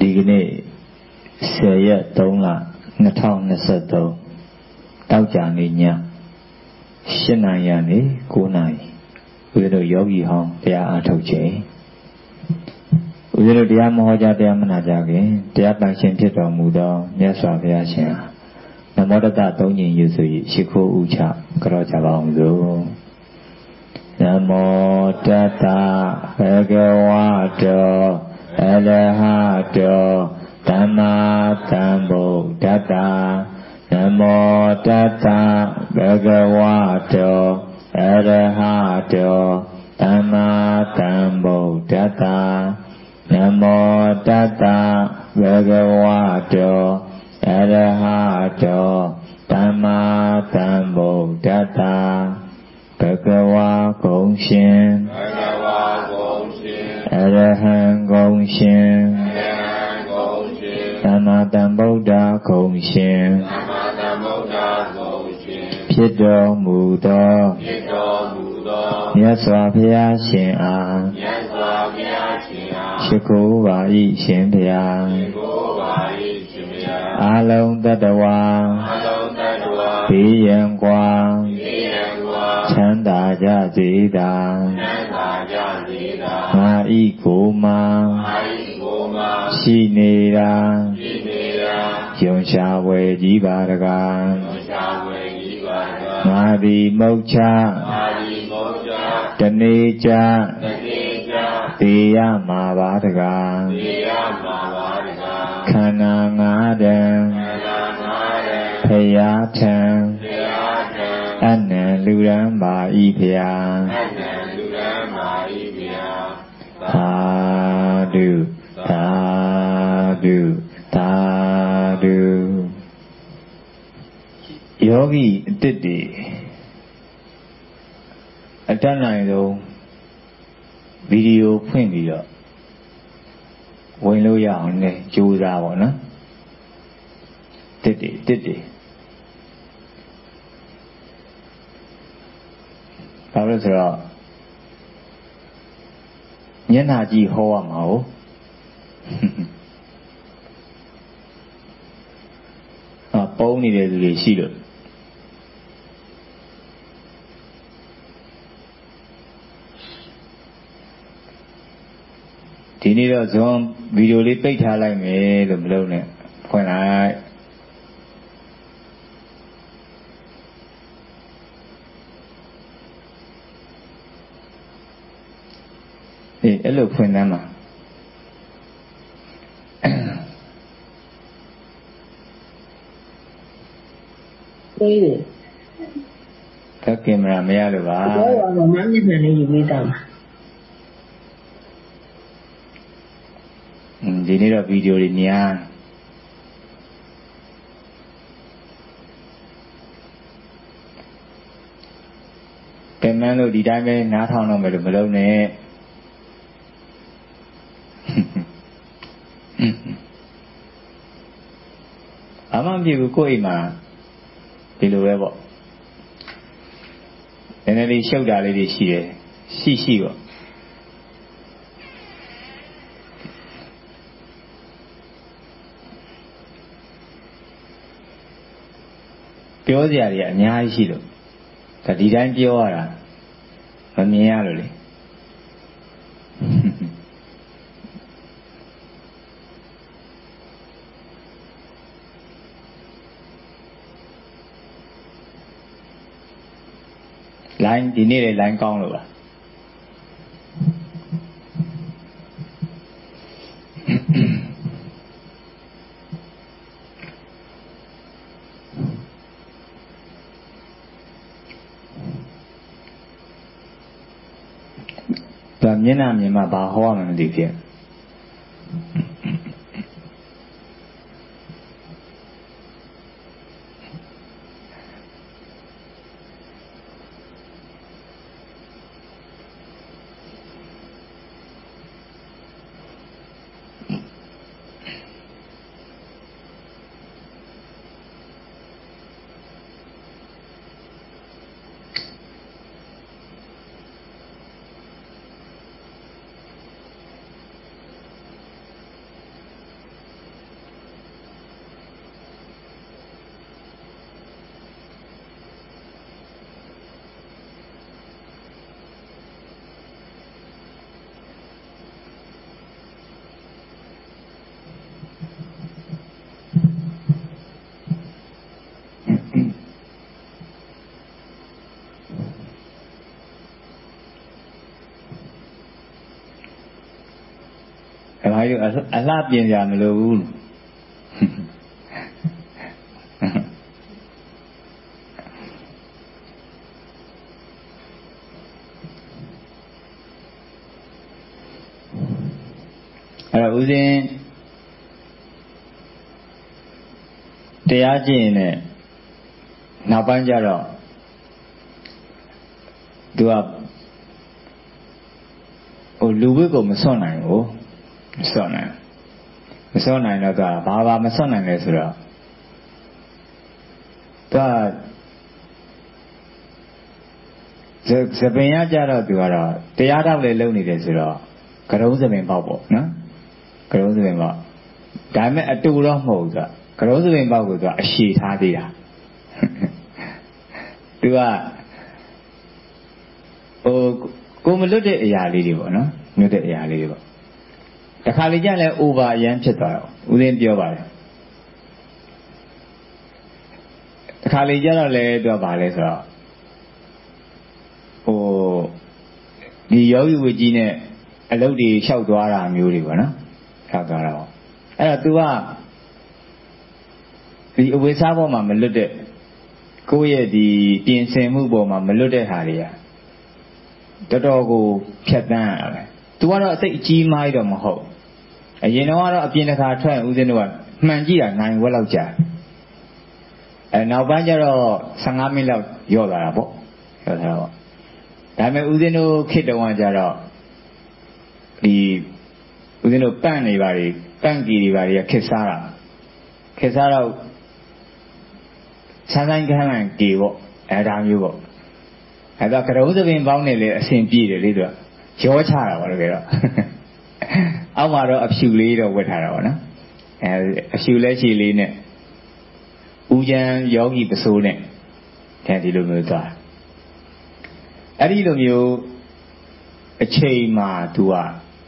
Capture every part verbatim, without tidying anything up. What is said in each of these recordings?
ဒီကနေ့ဆယ်ရက်သုံးလနှစ်ထောင်နှစ်ဆယ်သုံးတောက်ကြနေ့ညရှစ်နာရီကနေကိုးနာရီဦးဇင်းတို့ယောဂီဟောင်းတရားအားထုတ်ခြင်းဦးဇင်းတို့တရားမဟောကြားတရားမနာကြခင်တရားပန်ရှင်ဖြစ်တော်မူသောမြတ်စွာဘုရားရှင်နမောတတသုံးညင်ယူဆို၍ရှိခိုးဥချကြောကြပါအောင်စို့နမောတတဘဂဝတောအရဟတောသမ္မာသမ္ဗုဒ္ဓတ္တနမောတတဘဂဝတောအရဟတောသမ္မာသမ္ဗုဒ္ဓတ္တနမောတတဘဂဝတောအရဟတောသမ္မာသမ္ဗုဒ္ဓတ္တဘဂဝါဂုံရှင်ဘဂဝါဂုံရှင်အရဟံဂုံရှင်အရဟံဂုံရှင်သမ္မာသမ္ဗုဒ္ဓဂုံရှင်သမ္မာသမ္ဗုဒ္ဓဂုံရှင်ဖြစ်တော်မူသောဖြစ်တော်မူသောမြတ်စွာဘုရားရှင်အားမြတ်စွာဘုရားရှင်အားရှိခိုးပါ၏ရှင်ဘုရားရှိခိုးပါ၏ရှင်ဘုရားအာလုံးတတဝါအာလုံးတတဝါဘေးရန်กว่าဘေးရန်กว่าချမ်းသာကြစေသာချမ်းသာကြစေသာငါဤကိုယ်မှာငါဤကိုယ်မှာရှိနေတာရှိနေတာယုံရှားဝယ်ကြီးပါတကားယုံရှားဝယ်ကြီးပါတကားငါသည်မုတ်ချငါသည်မုတ်ချတနေ့ချတနေ့ချသေရမှာပါတကားသေရမှာပါတကားခန္ဓာငါးတံခန္ဓာငါးတံဖယားထံဖယားထံအနံလူရန်ပါဤဖယားအနံလူရန်ပါဤဖယားသာဓုသာဓုသာဓုယောဂီအတစ်တွေအတတ်နိုင်ဆုံးဗီဒီယိုဖွင့်ပြီးတော့ဝင်လို့ရအောင်နဲ့ကြိုးစားပါနော်တစ်တွေတစ်တွေဘာလို့ဆိုတော့မျက်နှာကြည့်ဟောရမှာဟုတ်အပုံနေတဲ့သူတွေရှိလို့ဒီနေ့တော့ဇွန်ဗီဒီယိုလေးပိတ်ထားလိုက်မယ်လို့မလုပ်နဲ့ဖွင့်လိုက်အေးအဲ့လိုဖွင့်သားမှာပြေးတယ်ကကင်မရာမရလို့ပါပြောရတော့မမျက်နှာလေးယူပေးတာမှာဒီနေ့တော့ဗီဒီယိုတွေများပြန်မှန်းလို့ဒီတိုင်းပဲနားထောင်တော့မယ်လို့မလုပ်နဲ့အမှန်ပြေဘူးကိုယ့်အိမ်မှာဒီလိုပဲပေါ့နည်းနည်းလေးရှုပ်တာလေးတွေရှိတယ်ရှိရှိပေါ့ပြောစရာတွေအများကြီးရှိလို့ဒါဒီတိုင်းပြောရတာမမြင်ရလို့လေလိုင်းဒီနေ့လေလိုင်းကောင်းလို့ပါဒါမျက်နှာမြင်မှဘာဟောရမှမသိဖြစ်ကြီးအလှပြင်ကြမလို့ဘူးအဲ့တော့ဦးဇင်းတရားကျင့်နဲ့နောက်ပိုင်းကျတော့သူကဟိုလူဝိတ်ကိုမစွန့်နိုင်ဘူးမစွန့်နိုင်မစွန့်နိုင်တော့သူကဘာဘာမစွန့်နိုင်လဲဆိုတော့သူကဇပင်ရကြတော့သူကတော့တရားတော့လည်းလုပ်နေတယ်ဆိုတော့ကရုံးဇပင်ပေါက်ပေါ့နော်ကရုံးဇပင်ပေါက်ဒါပေမဲ့အတူတော့မဟုတ်ဘူးသူကကရုံးဇပင်ပေါက်ကိုသူကအရှည်ထားသေးတာသူကဟိုကိုမလွတ်တဲ့အရာလေးတွေပေါ့နော်လွတ်တဲ့အရာလေးတွေပေါ့တခါလေကျရင်လည်း over အရန်ဖြစ်သွားတော့ဦးသိန်းပြောပါတယ်တခါလေကျတော့လည်းသူကဘာလဲဆိုတော့ဟိုဒီယောဂီဝိကြီးနဲ့အလုပ်တွေလျှောက်သွားတာမျိုးတွေပေါ့နော်လျှောက်သွားတာပေါ့အဲ့တော့ तू ကဒီအဝိစားပေါ်မှာမလွတ်တဲ့ကိုယ့်ရဲ့ဒီပြင်ဆင်မှုပေါ်မှာမလွတ်တဲ့ဟာတွေကတော်တော်ကိုဖြတ်တန်းရတာပဲ तू ကတော့အသိအကြီးမားတော့မဟုတ်အရင်တော့ကတော့အပြင်တစ်ခါထွက်ဦးဇင်းတို့ကမှန်ကြည့်တာနိုင်ဝက်လောက်ကြာအဲနောက်ပိုင်းကျတော့ဆယ့်ငါးမိနစ်လောက်ရော့သွားတာပေါ့ရော့သွားတာပေါ့ဒါပေမဲ့ဦးဇင်းတို့ခေတ္တတုန်းကကျတော့ဒီဦးဇင်းတို့ပန့်နေပါလေပန့်ကြီးတွေပါလေခက်စားတာခက်စားတော့ဆန်းဆိုင်ခန်းလန်ကြီးပေါ့အဲဒါမျိုးပေါ့အဲဒါကရုံးသပင်ပေါင်းနေလေအဆင်ပြေတယ်လေသူကရောချတာပေါ့လေကတော့အောက်မှာတော့အဖြူလေးတော့ဝတ်ထားတာပေါ့နော်အဲအဖြူလက်ရှိလေးနဲ့ဦးချမ်းယောဂီပစိုးနဲ့အဲဒီလိုမျိုးသွားအဲ့ဒီလိုမျိုးအချိန်မှာသူက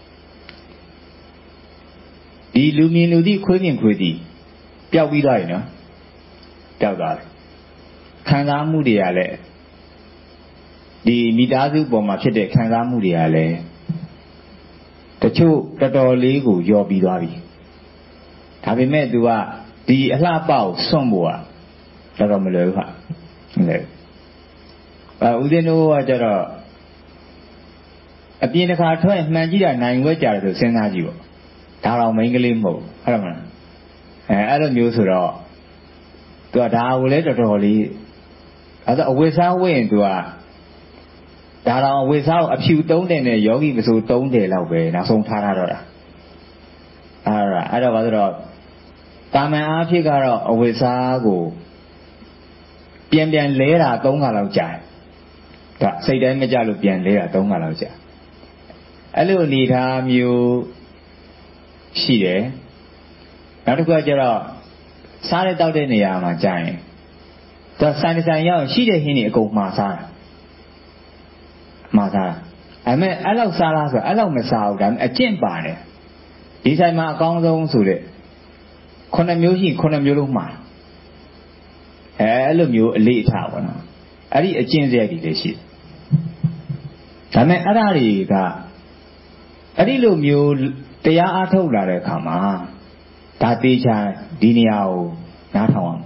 ဒီလူမြင်လူသိခွေးမြင်ခွေးသိပျောက်ပြီးသွားပြီနော်ပျောက်သွားတယ်ခံစားမှုတွေကလည်းဒီမိသားစုပေါ်မှာဖြစ်တဲ့ခံစားမှုတွေကလည်းတချို့တော်တော်လေးကိုယောပြီးသွားပြီဒါပေမဲ့ तू ကဒီအလှပကိုစွန့်ဖို့ကတော်တော်မလွယ်ဘူးဟာမလွယ်ဘူးအဲဦးဇင်းတို့ကကျတော့အပြင်တစ်ခါထွက်မှန်ကြည့်တာနိုင်ဝဲကြတယ်ဆိုစဉ်းစားကြည့်ပေါ့ဒါတော့မိန်းကလေးမဟုတ်ဟုတ်တယ်မလားအဲအဲ့လိုမျိုးဆိုတော့ तू ကဒါကိုလည်းတော်တော်လေးအဲ့ဒါအဝိစားဝင့် तू ကဒါတော့အဝိစားကိုအဖြူသုံးတယ်နဲ့ယောဂီပစိုးသုံးတယ်လောက်ပဲနောက်ဆုံးထားထားတော့တာအဲ့ဒါအဲ့တော့ဘာလို့တော့တာမန်အားဖြင့်ကတော့အဝိစားကိုပြန်ပြန်လဲတာသုံးခါလောက်ကြာတယ်ဒါစိတ်တိုင်းမကြလို့ပြန်လဲတာသုံးခါလောက်ကြာအဲ့လိုအနေထားမျိုးရှိတယ်နောက်တစ်ခုကကျတော့စားတဲ့တောက်တဲ့နေရာမှာကြာရင်သူဆိုင်ဆိုင်ရောက်ရှိတဲ့ဟင်းတွေအကုန်မှားစားတာမှားစားတာအဲ့မဲ့အဲ့လောက်စားလားဆိုအဲ့လောက်မစားဘူးဒါပေမဲ့အကျင့်ပါတယ်ဒီဆိုင်မှာအကောင်းဆုံးဆိုတဲ့ခုနှစ်မျိုးရှိခုနှစ်မျိုးလုံးမှားအဲအဲ့လိုမျိုးအလေးအထားပေါ့နော်အဲ့ဒီအကျင့်စရိုက်တွေလည်းရှိတယ်ဒါပေမဲ့အဲ့ဒါတွေကအဲ့ဒီလိုမျိုးတရားအားထုတ်လာတဲ့အခါမှာဒါသေးချာဒီနေရာကိုနားထောင်အောင်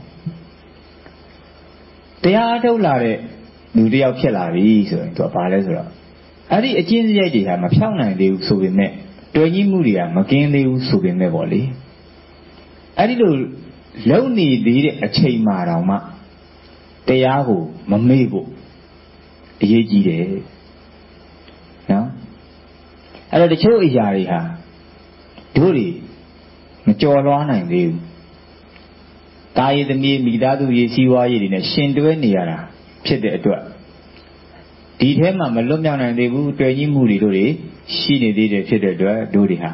တရားအားထုတ်လာတဲ့လူတယောက်ဖြစ်လာပြီဆိုရင်သူကဘာလဲဆိုတော့အဲ့ဒီအကျင့်စရိုက်တွေကမဖြောင်းနိုင်သေးဘူးဆိုပေမဲ့တွေ့ကြီးမှုတွေကမကင်းသေးဘူးဆိုပေမဲ့ပေါ့လေအဲ့ဒီလိုလုံနေသေးတဲ့အချိန်မှတောင်မှတရားကိုမမေ့ဖို့အရေးကြီးတယ်နော်အဲ့တော့တချို့အရာတွေဟာတို့တွေမကြော်လွှားနိုင်သေးဘူးတာရည်သမီးမိသားစုရေးစည်းဝါးရေးတွေနဲ့ရှင်တွဲနေရတာဖြစ်တဲ့အတွက်ဒီထဲမှာမလွတ်မြောက်နိုင်သေးဘူးတွေ့ကြီးမှုတွေတို့တွေရှိနေသေးတယ်ဖြစ်တဲ့အတွက်တို့တွေဟာ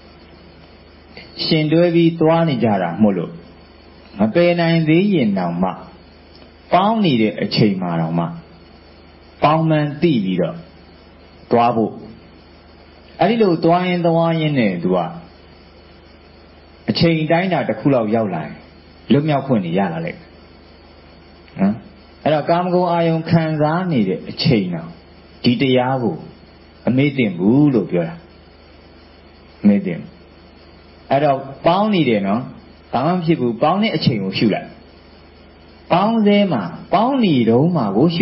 ရှင်တွဲပြီးသွားနေကြတာမို့လို့မပယ်နိုင်သေးရင်တောင်မှပေါင်းနေတဲ့အချိန်မှာတောင်မှပေါင်းမှန်သိပြီးတော့သွားဖို့အဲ့ဒီလိုသွားရင်သွားရင်နဲ့သူကအချိန်တိုင်းတာတစ်ခုလောက်ရောက်လာရင်လွတ်မြောက်ခွင့်နေရလာလေနော်အဲ့တော့ကာမဂုဏ်အာယုံခံစားနေတဲ့အချိန်တော့ဒီတရားကိုအမေ့တင်ဘူးလို့ပြောတာအမေ့တင်အဲ့တော့ပေါင်းနေတယ်နော်ဘာမှဖြစ်ဘူးပေါင်းတဲ့အချိန်ကိုရှုလိုက်ပေါင်းသေးမှာပေါင်းနေတုံးမှာကိုရှု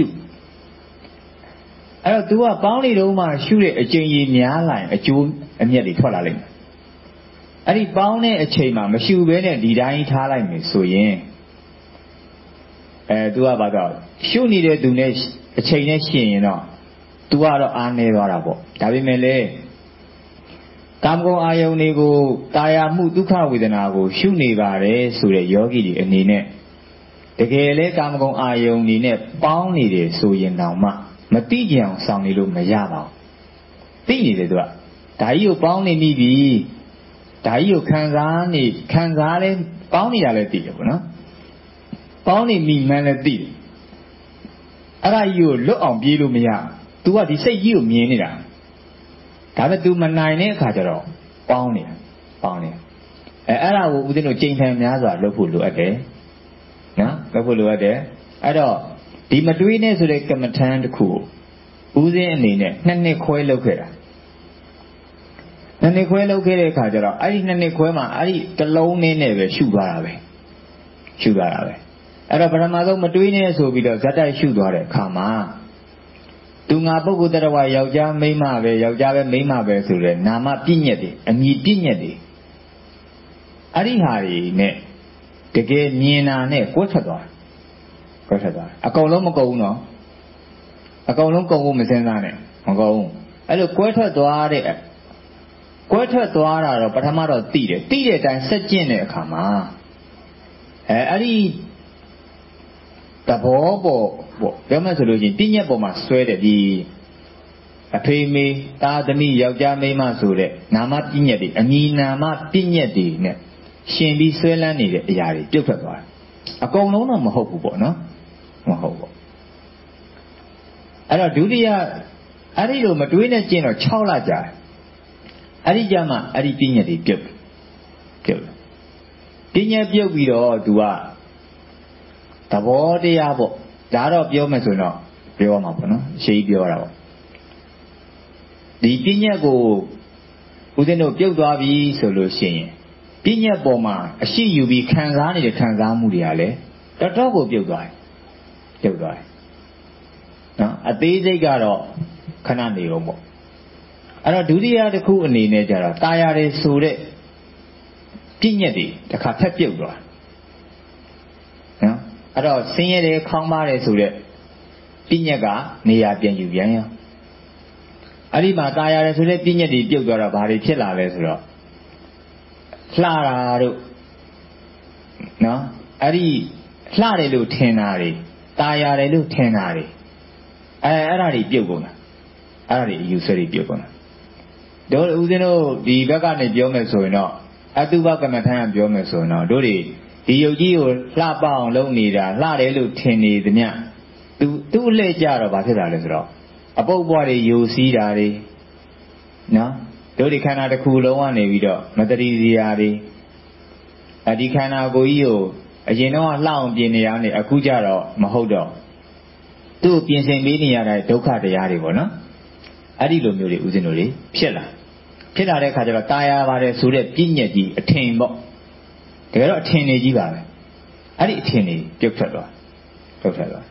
အဲ့တော့ तू ကပေါင်းနေတုံးမှာရှုတဲ့အချိန်ကြီးများလာရင်အကျိုးအမြတ်တွေထွက်လာလိမ့်မယ်အဲ့ဒီပေါင်းတဲ့အချိန်မှာမရှုဘဲနဲ့ဒီတိုင်းထားလိုက်မယ်ဆိုရင်အဲ तू ကဘာတော့ရှုနေတဲ့သူနဲ့အချိန်နဲ့ရှင်ရင်တော့ तू ကတော့အားနေသွားတာပေါ့ဒါပေမဲ့လေကာမဂုဏ်အာယုန်တွေကိုတာယာမှုဒုက္ခဝေဒနာကိုရှုနေပါတယ်ဆိုတဲ့ယောဂီတွေအနေနဲ့တကယ်လဲကာမဂုဏ်အာယုန်တွေနဲ့ပေါင်းနေတယ်ဆိုရင်တောင်မှမတိကြအောင်ဆောင်နေလို့မရပါဘူးသိနေတယ် तू ကဒါကြီးကိုပေါင်းနေမိပြီဒါကြီးကိုခံစားနေခံစားလဲပေါင်းနေတာလည်းသိတယ်ပေါ့နော်ပေါင်းနေမိမှန်းလည်းသိတယ်အဲ့ဒါကြီးကိုလွတ်အောင်ပြေးလို့မရဘူး तू ကဒီစိတ်ကြီးကိုမြင်နေတာဒါပေမဲ့ तू မနိုင်တဲ့အခါကျတော့ပေါင်းနေတာပေါင်းနေတာအဲအဲ့ဒါကိုဦးဇင်းတို့ကြိမ်ထန်များစွာလုပ်ဖို့လိုအပ်တယ်နော်လုပ်ဖို့လိုအပ်တယ်အဲ့တော့ဒီမတွေးနဲ့ဆိုတဲ့ကမ္မထန်တစ်ခုကိုဦးဇင်းအနေနဲ့နှစ်နှစ်ခွဲလုပ်ခဲ့တာနှစ်နှစ်ခွဲလုပ်ခဲ့တဲ့အခါကျတော့အဲ့ဒီနှစ်နှစ်ခွဲမှာအဲ့ဒီတစ်လုံးနဲ့နဲ့ပဲရှုသွားတာပဲရှုသွားတာပဲအဲ့တော့ပထမဆုံးမတွေးနဲ့ဆိုပြီးတော့ဇတ်တိုက်ရှုသွားတဲ့အခါမှာသူငါပုဂ္ဂိုလ်တ attva ယောက်ျားမိန်းမပဲယောက်ျားပဲမိန်းမပဲဆိုတဲ့နာမပြည့်ညက်တွေအမည်ပြည့်ညက်တွေအဲ့ဒီဟာတွေနဲ့တကယ်မြင်တာနဲ့ကွဲထွက်သွားတယ်ကွဲထွက်သွားတယ်အကုန်လုံးမကုန်ဘူးနော်အကုန်လုံးကုန်ဖို့မစင်စားနဲ့မကုန်ဘူးအဲ့လိုကွဲထွက်သွားတဲ့ကွဲထွက်သွားတာတော့ပထမတော့သိတယ်သိတဲ့အတိုင်းဆက်ကျင့်တဲ့အခါမှာအဲအဲ့ဒီတဘောပေါ်ပေါ့ပြောမှဆိုလို့ရှိရင်ပြည့်ညက်ပေါ်မှာဆွဲတယ်ဒီအဖေမေတာသမီးယောက်ျားမိန်းမဆိုတဲ့နာမပြည့်ညက်တွေအမည်နာမပြည့်ညက်တွေနဲ့ရှင်ပြီးဆွဲလန်းနေတဲ့အရာတွေပြုတ်ထွက်သွားတယ်အကုန်လုံးတော့မဟုတ်ဘူးပေါ့နော်မဟုတ်ဘူးအဲ့တော့ဒုတိယအဲ့ဒီလိုမတွေးနဲ့ကျင့်တော့၆လကြာတယ်အဲ့ဒီကြမှာအဲ့ဒီပြည့်ညက်တွေပြုတ်ပြုတ်ပြည့်ညက်ပြုတ်ပြီးတော့ तू ကသဘောတရားပေါ့ဒါတော့ပြောမယ်ဆိုတော့ပြောရမှာပေါ့နော်ရှေးပြောတာပေါ့ဒီပြည့်ညက်ကိုဦးဇင်းတို့ပြုတ်သွားပြီဆိုလို့ရှိရင်ပြည့်ညက်ပေါ်မှာအရှိယူပြီးခံစားနေတဲ့ခံစားမှုတွေကလည်းတော်တော်ကိုပြုတ်သွားတယ်ပြုတ်သွားတယ်နော်အသေးစိတ်ကတော့ခဏနေအောင်ပေါ့အဲ့တော့ဒုတိယတစ်ခုအနေနဲ့ကျတော့တာယာတယ်ဆိုတဲ့ပြည့်ညက်တွေတစ်ခါဖက်ပြုတ်သွားနော်အဲ့တော့ဆင်းရဲတယ်ခေါင်းပါတယ်ဆိုတဲ့ပြည့်ညက်ကနေရာပြန်ယူပြန်ရောအဲ့ဒီမှာတာယာတယ်ဆိုတဲ့ပြည့်ညက်တွေပြုတ်သွားတော့ဘာတွေဖြစ်လာလဲဆိုတော့လှတာတို့နော်အဲ့ဒီလှတယ်လို့ထင်တာတွေတာယာတယ်လို့ထင်တာတွေအဲအဲ့ဒါတွေပြုတ်ကုန်တာအဲ့ဒါတွေအယူဆွဲတွေပြုတ်ကုန်တာတို့ဦးဇင်းတို့ဒီဘက်ကနေပြောမယ်ဆိုရင်တော့အတုပကမ္မထံကပြောမယ်ဆိုရင်တော့တို့တွေဒီယုတ်ကြီးကိုလှပအောင်လုပ်နေတာလှတယ်လို့ထင်နေသမျှသူသူ့အလှည့်ကြတော့ဘာဖြစ်တာလဲဆိုတော့အပုပ်ပွားတွေယိုစီးတာတွေနော်တို့ဒီခန္ဓာတစ်ခုလုံးကနေပြီးတော့မတရီစီယာတွေအဒီခန္ဓာကိုယ်ကြီးကိုအရင်တော့လှအောင်ပြင်နေရနေအခုကြတော့မဟုတ်တော့သူ့ပြင်ဆင်ပေးနေရတဲ့ဒုက္ခတရားတွေပေါ့နော်အဲ့ဒီလိုမျိုးတွေဦးဇင်းတို့တွေဖြစ်လာဖြစ်လာတဲ့အခါကျတော့တာယာပါတယ်ဆိုတဲ့ပြည့်ညက်ကြီးအထင်ပေါ့တကယ်တော့အထင်နေကြီးပါပဲအဲ့ဒီအထင်တွေပြုတ်ထွက်သွားပြုတ်ထွက်သွား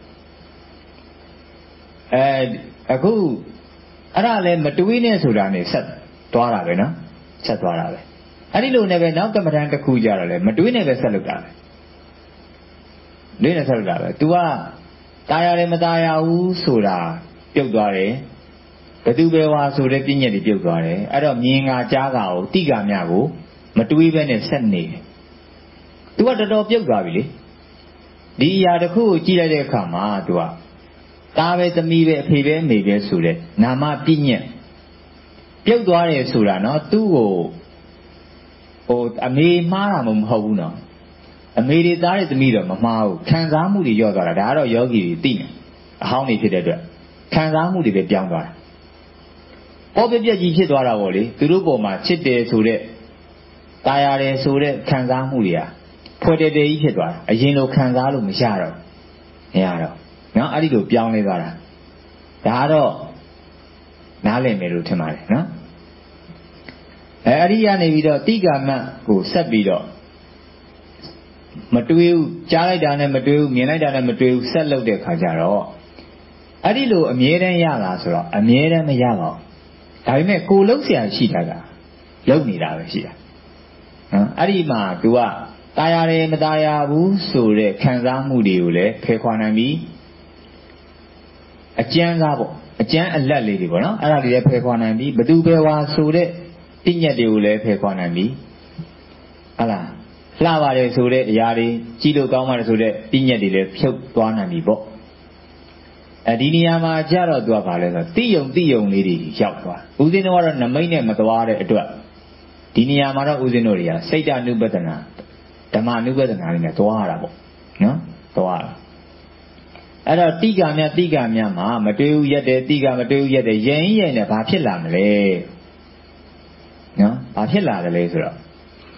အဲအခုအဲ့ဒါလည်းမတွေးနဲ့ဆိုတာနဲ့ဆက်သွားတာပဲနော်ဆက်သွားတာပဲအဲ့ဒီလိုနဲ့ပဲနောက်ကမ္မဋ္ဌာန်းတစ်ခုကြတော့လေမတွေးနဲ့ပဲဆက်လုပ်တာပဲတွေးနဲ့ဆက်လုပ်တာပဲ तू ကတာယာတယ်မတာယာဘူးဆိုတာပြုတ်သွားတယ်ဘသူပဲဝါဆိုတဲ့ပြည့်ညက်တွေပြုတ်သွားတယ်အဲ့တော့မြင်ငါကြားငါကိုတိကာမြကိုမတွေးပဲနဲ့ဆက်နေတယ် तू ကတော်တော်ပြုတ်သွားပြီလေဒီအရာတစ်ခုကိုကြည့်လိုက်တဲ့အခါမှာ तू ကသားပဲသမီးပဲအဖေပဲအမေပဲဆိုတဲ့နာမပြည့်ညက်ပြုတ်သွားတယ်ဆိုတာနော်သူ့ကိုဟိုအမေမှားတာမဟုတ်ဘူးနော်အမေတွေသားတွေသမီးတော့မမှားဘူးခံစားမှုတွေညော့သွားတာဒါကတော့ယောဂီတွေသိတယ်အဟောင်းတွေဖြစ်တဲ့အတွက်ခံစားမှုတွေပဲပြောင်းသွားတာပေါ်ပြပြက်ကြီးဖြစ်သွားတာပေါ့လေသူတို့ပေါ်မှာချစ်တယ်ဆိုတဲ့ตายရတယ်ဆိုတဲ့ခံစားမှုတွေကဖွယ်တည်တည်ကြီးဖြစ်သွားတာအရင်လိုခံစားလို့မရတော့မရတော့နော်အဲ့ဒီလိုပြောင်းလဲသွားတာဒါကတော့နားလည်မယ်လို့ထင်ပါတယ်နော်အဲ့ဒီကနေပြီးတော့တိကာမတ်ကိုဆက်ပြီးတော့မတွေးဘူးကြားလိုက်တာနဲ့မတွေးဘူးမြင်လိုက်တာနဲ့မတွေးဘူးဆက်လုပ်တဲ့ခါကျတော့အဲ့ဒီလိုအမြဲတမ်းရလာဆိုတော့အမြဲတမ်းမရပါဘူးဒါပေမဲ့ကိုလုံးဆရာရှိတာကလုံနေတာပဲရှိတာနော်အဲ့ဒီမှာ तू ကตายရတယ်မตายရဘူးဆိုတဲ့ခံစားမှုတွေကိုလည်းဖယ်ခွာနိုင်ပြီအကျဉ်းစားပေါ့အကျဉ်းအလက်လေးတွေပေါ့နော်အဲ့ဒါတွေလည်းဖယ်ခွာနိုင်ပြီဘသူပဲဝါဆိုတဲ့ပြည့်ညက်တွေကိုလည်းဖယ်ခွာနိုင်ပြီဟုတ်လားလှပါတယ်ဆိုတဲ့အရာတွေကြည့်လို့ကောင်းပါတယ်ဆိုတဲ့ပြည့်ညက်တွေလည်းဖြုတ်သွားနိုင်ပြီပေါ့အဲဒီနေရာမှာကြတော့ तू ကဘာလဲဆိုတော့တိယုံတိယုံလေးတွေရောက်သွားဦးဇင်းတို့ကတော့နမိတ်နဲ့မသွားတဲ့အတွက်ဒီနေရာမှာတော့ဦးဇင်းတို့တွေကစိတ်တ ानु ပဒနာဓမ္မ ानु ပဒနာလေးနဲ့သွားရတာပေါ့နော်သွားရအဲ့တော့တိကာမြတ်တိကာမြတ်မှာမတွေးဘူးရက်တယ်တိကာမတွေးဘူးရက်တယ်ရင်ရင်နဲ့ဘာဖြစ်လာမလဲနော်ဘာဖြစ်လာတယ်လဲဆိုတော့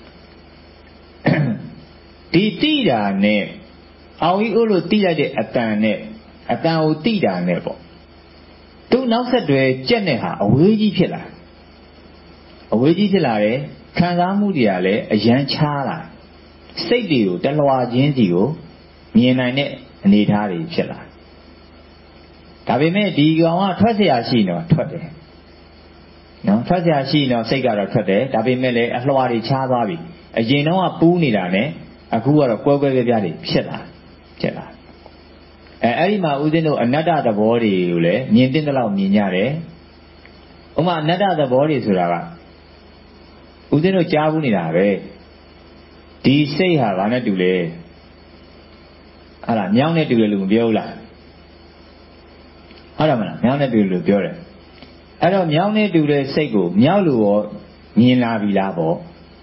ဒီတိတာနဲ့အောင်ကြီးဥလို့တိလိုက်တဲ့အတန်နဲ့အတန်ကိုတိတာနဲ့ပေါ့သူနောက်ဆက်တွဲကြက်နဲ့ဟာအဝေးကြီးဖြစ်လာအဝေးကြီးဖြစ်လာတယ်ခံစားမှုတွေကလည်းအယမ်းချားလာစိတ်တွေကိုတလွှာချင်းစီကိုမြင်နိုင်တဲ့အနေအထားတွေဖြစ်လာဒါပေမဲ့ဒီကောင်ကထွက်เสียရှိနေတော့ထွက်တယ်နော်ထွက်เสียရှိနေတော့စိတ်ကတော့ထွက်တယ်ဒါပေမဲ့လည်းအလွှာတွေချားသွားပြီအရင်တော့ကပူးနေတာနဲ့အခုကတော့ကွဲကွဲပြားပြားတွေဖြစ်လာဖြစ်လာအဲအဲ့ဒီမှာဦးဇင်းတို့အနတ္တသဘောတွေကိုလည်းမြင်တဲ့လောက်မြင်ကြတယ်ဥမာအနတ္တသဘောတွေဆိုတာကဦးဇင်းတို့ကြားဘူးနေတာပဲဒီစိတ်ဟာဘာနဲ့တူလဲဟာလားမြောင်းနဲ့တူတယ်လို့မပြောဘူးလားဟုတ်တယ်မလားမြောင်းနဲ့တူတယ်လို့ပြောတယ်အဲ့တော့မြောင်းနဲ့တူတဲ့စိတ်ကိုမြောက်လို့ရောမြင်လာပြီလားပေါ့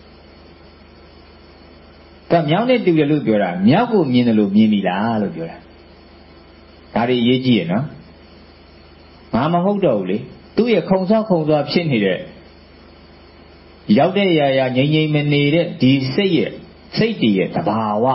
ကမြောင်းနဲ့တူတယ်လို့ပြောတာမြောက်ကိုမြင်တယ်လို့မြင်ပြီလားလို့ပြောတာဒါတွေအရေးကြီးရနော်ငါမဟုတ်တော့ဘူးလေသူ့ရဲ့ခုံဆောက်ခုံဆောက်ဖြစ်နေတဲ့ရောက်တဲ့ရာရာငြိမ်ငြိမ်မနေတဲ့ဒီစိတ်ရဲ့စိတ်တည်ရဲ့သဘာဝ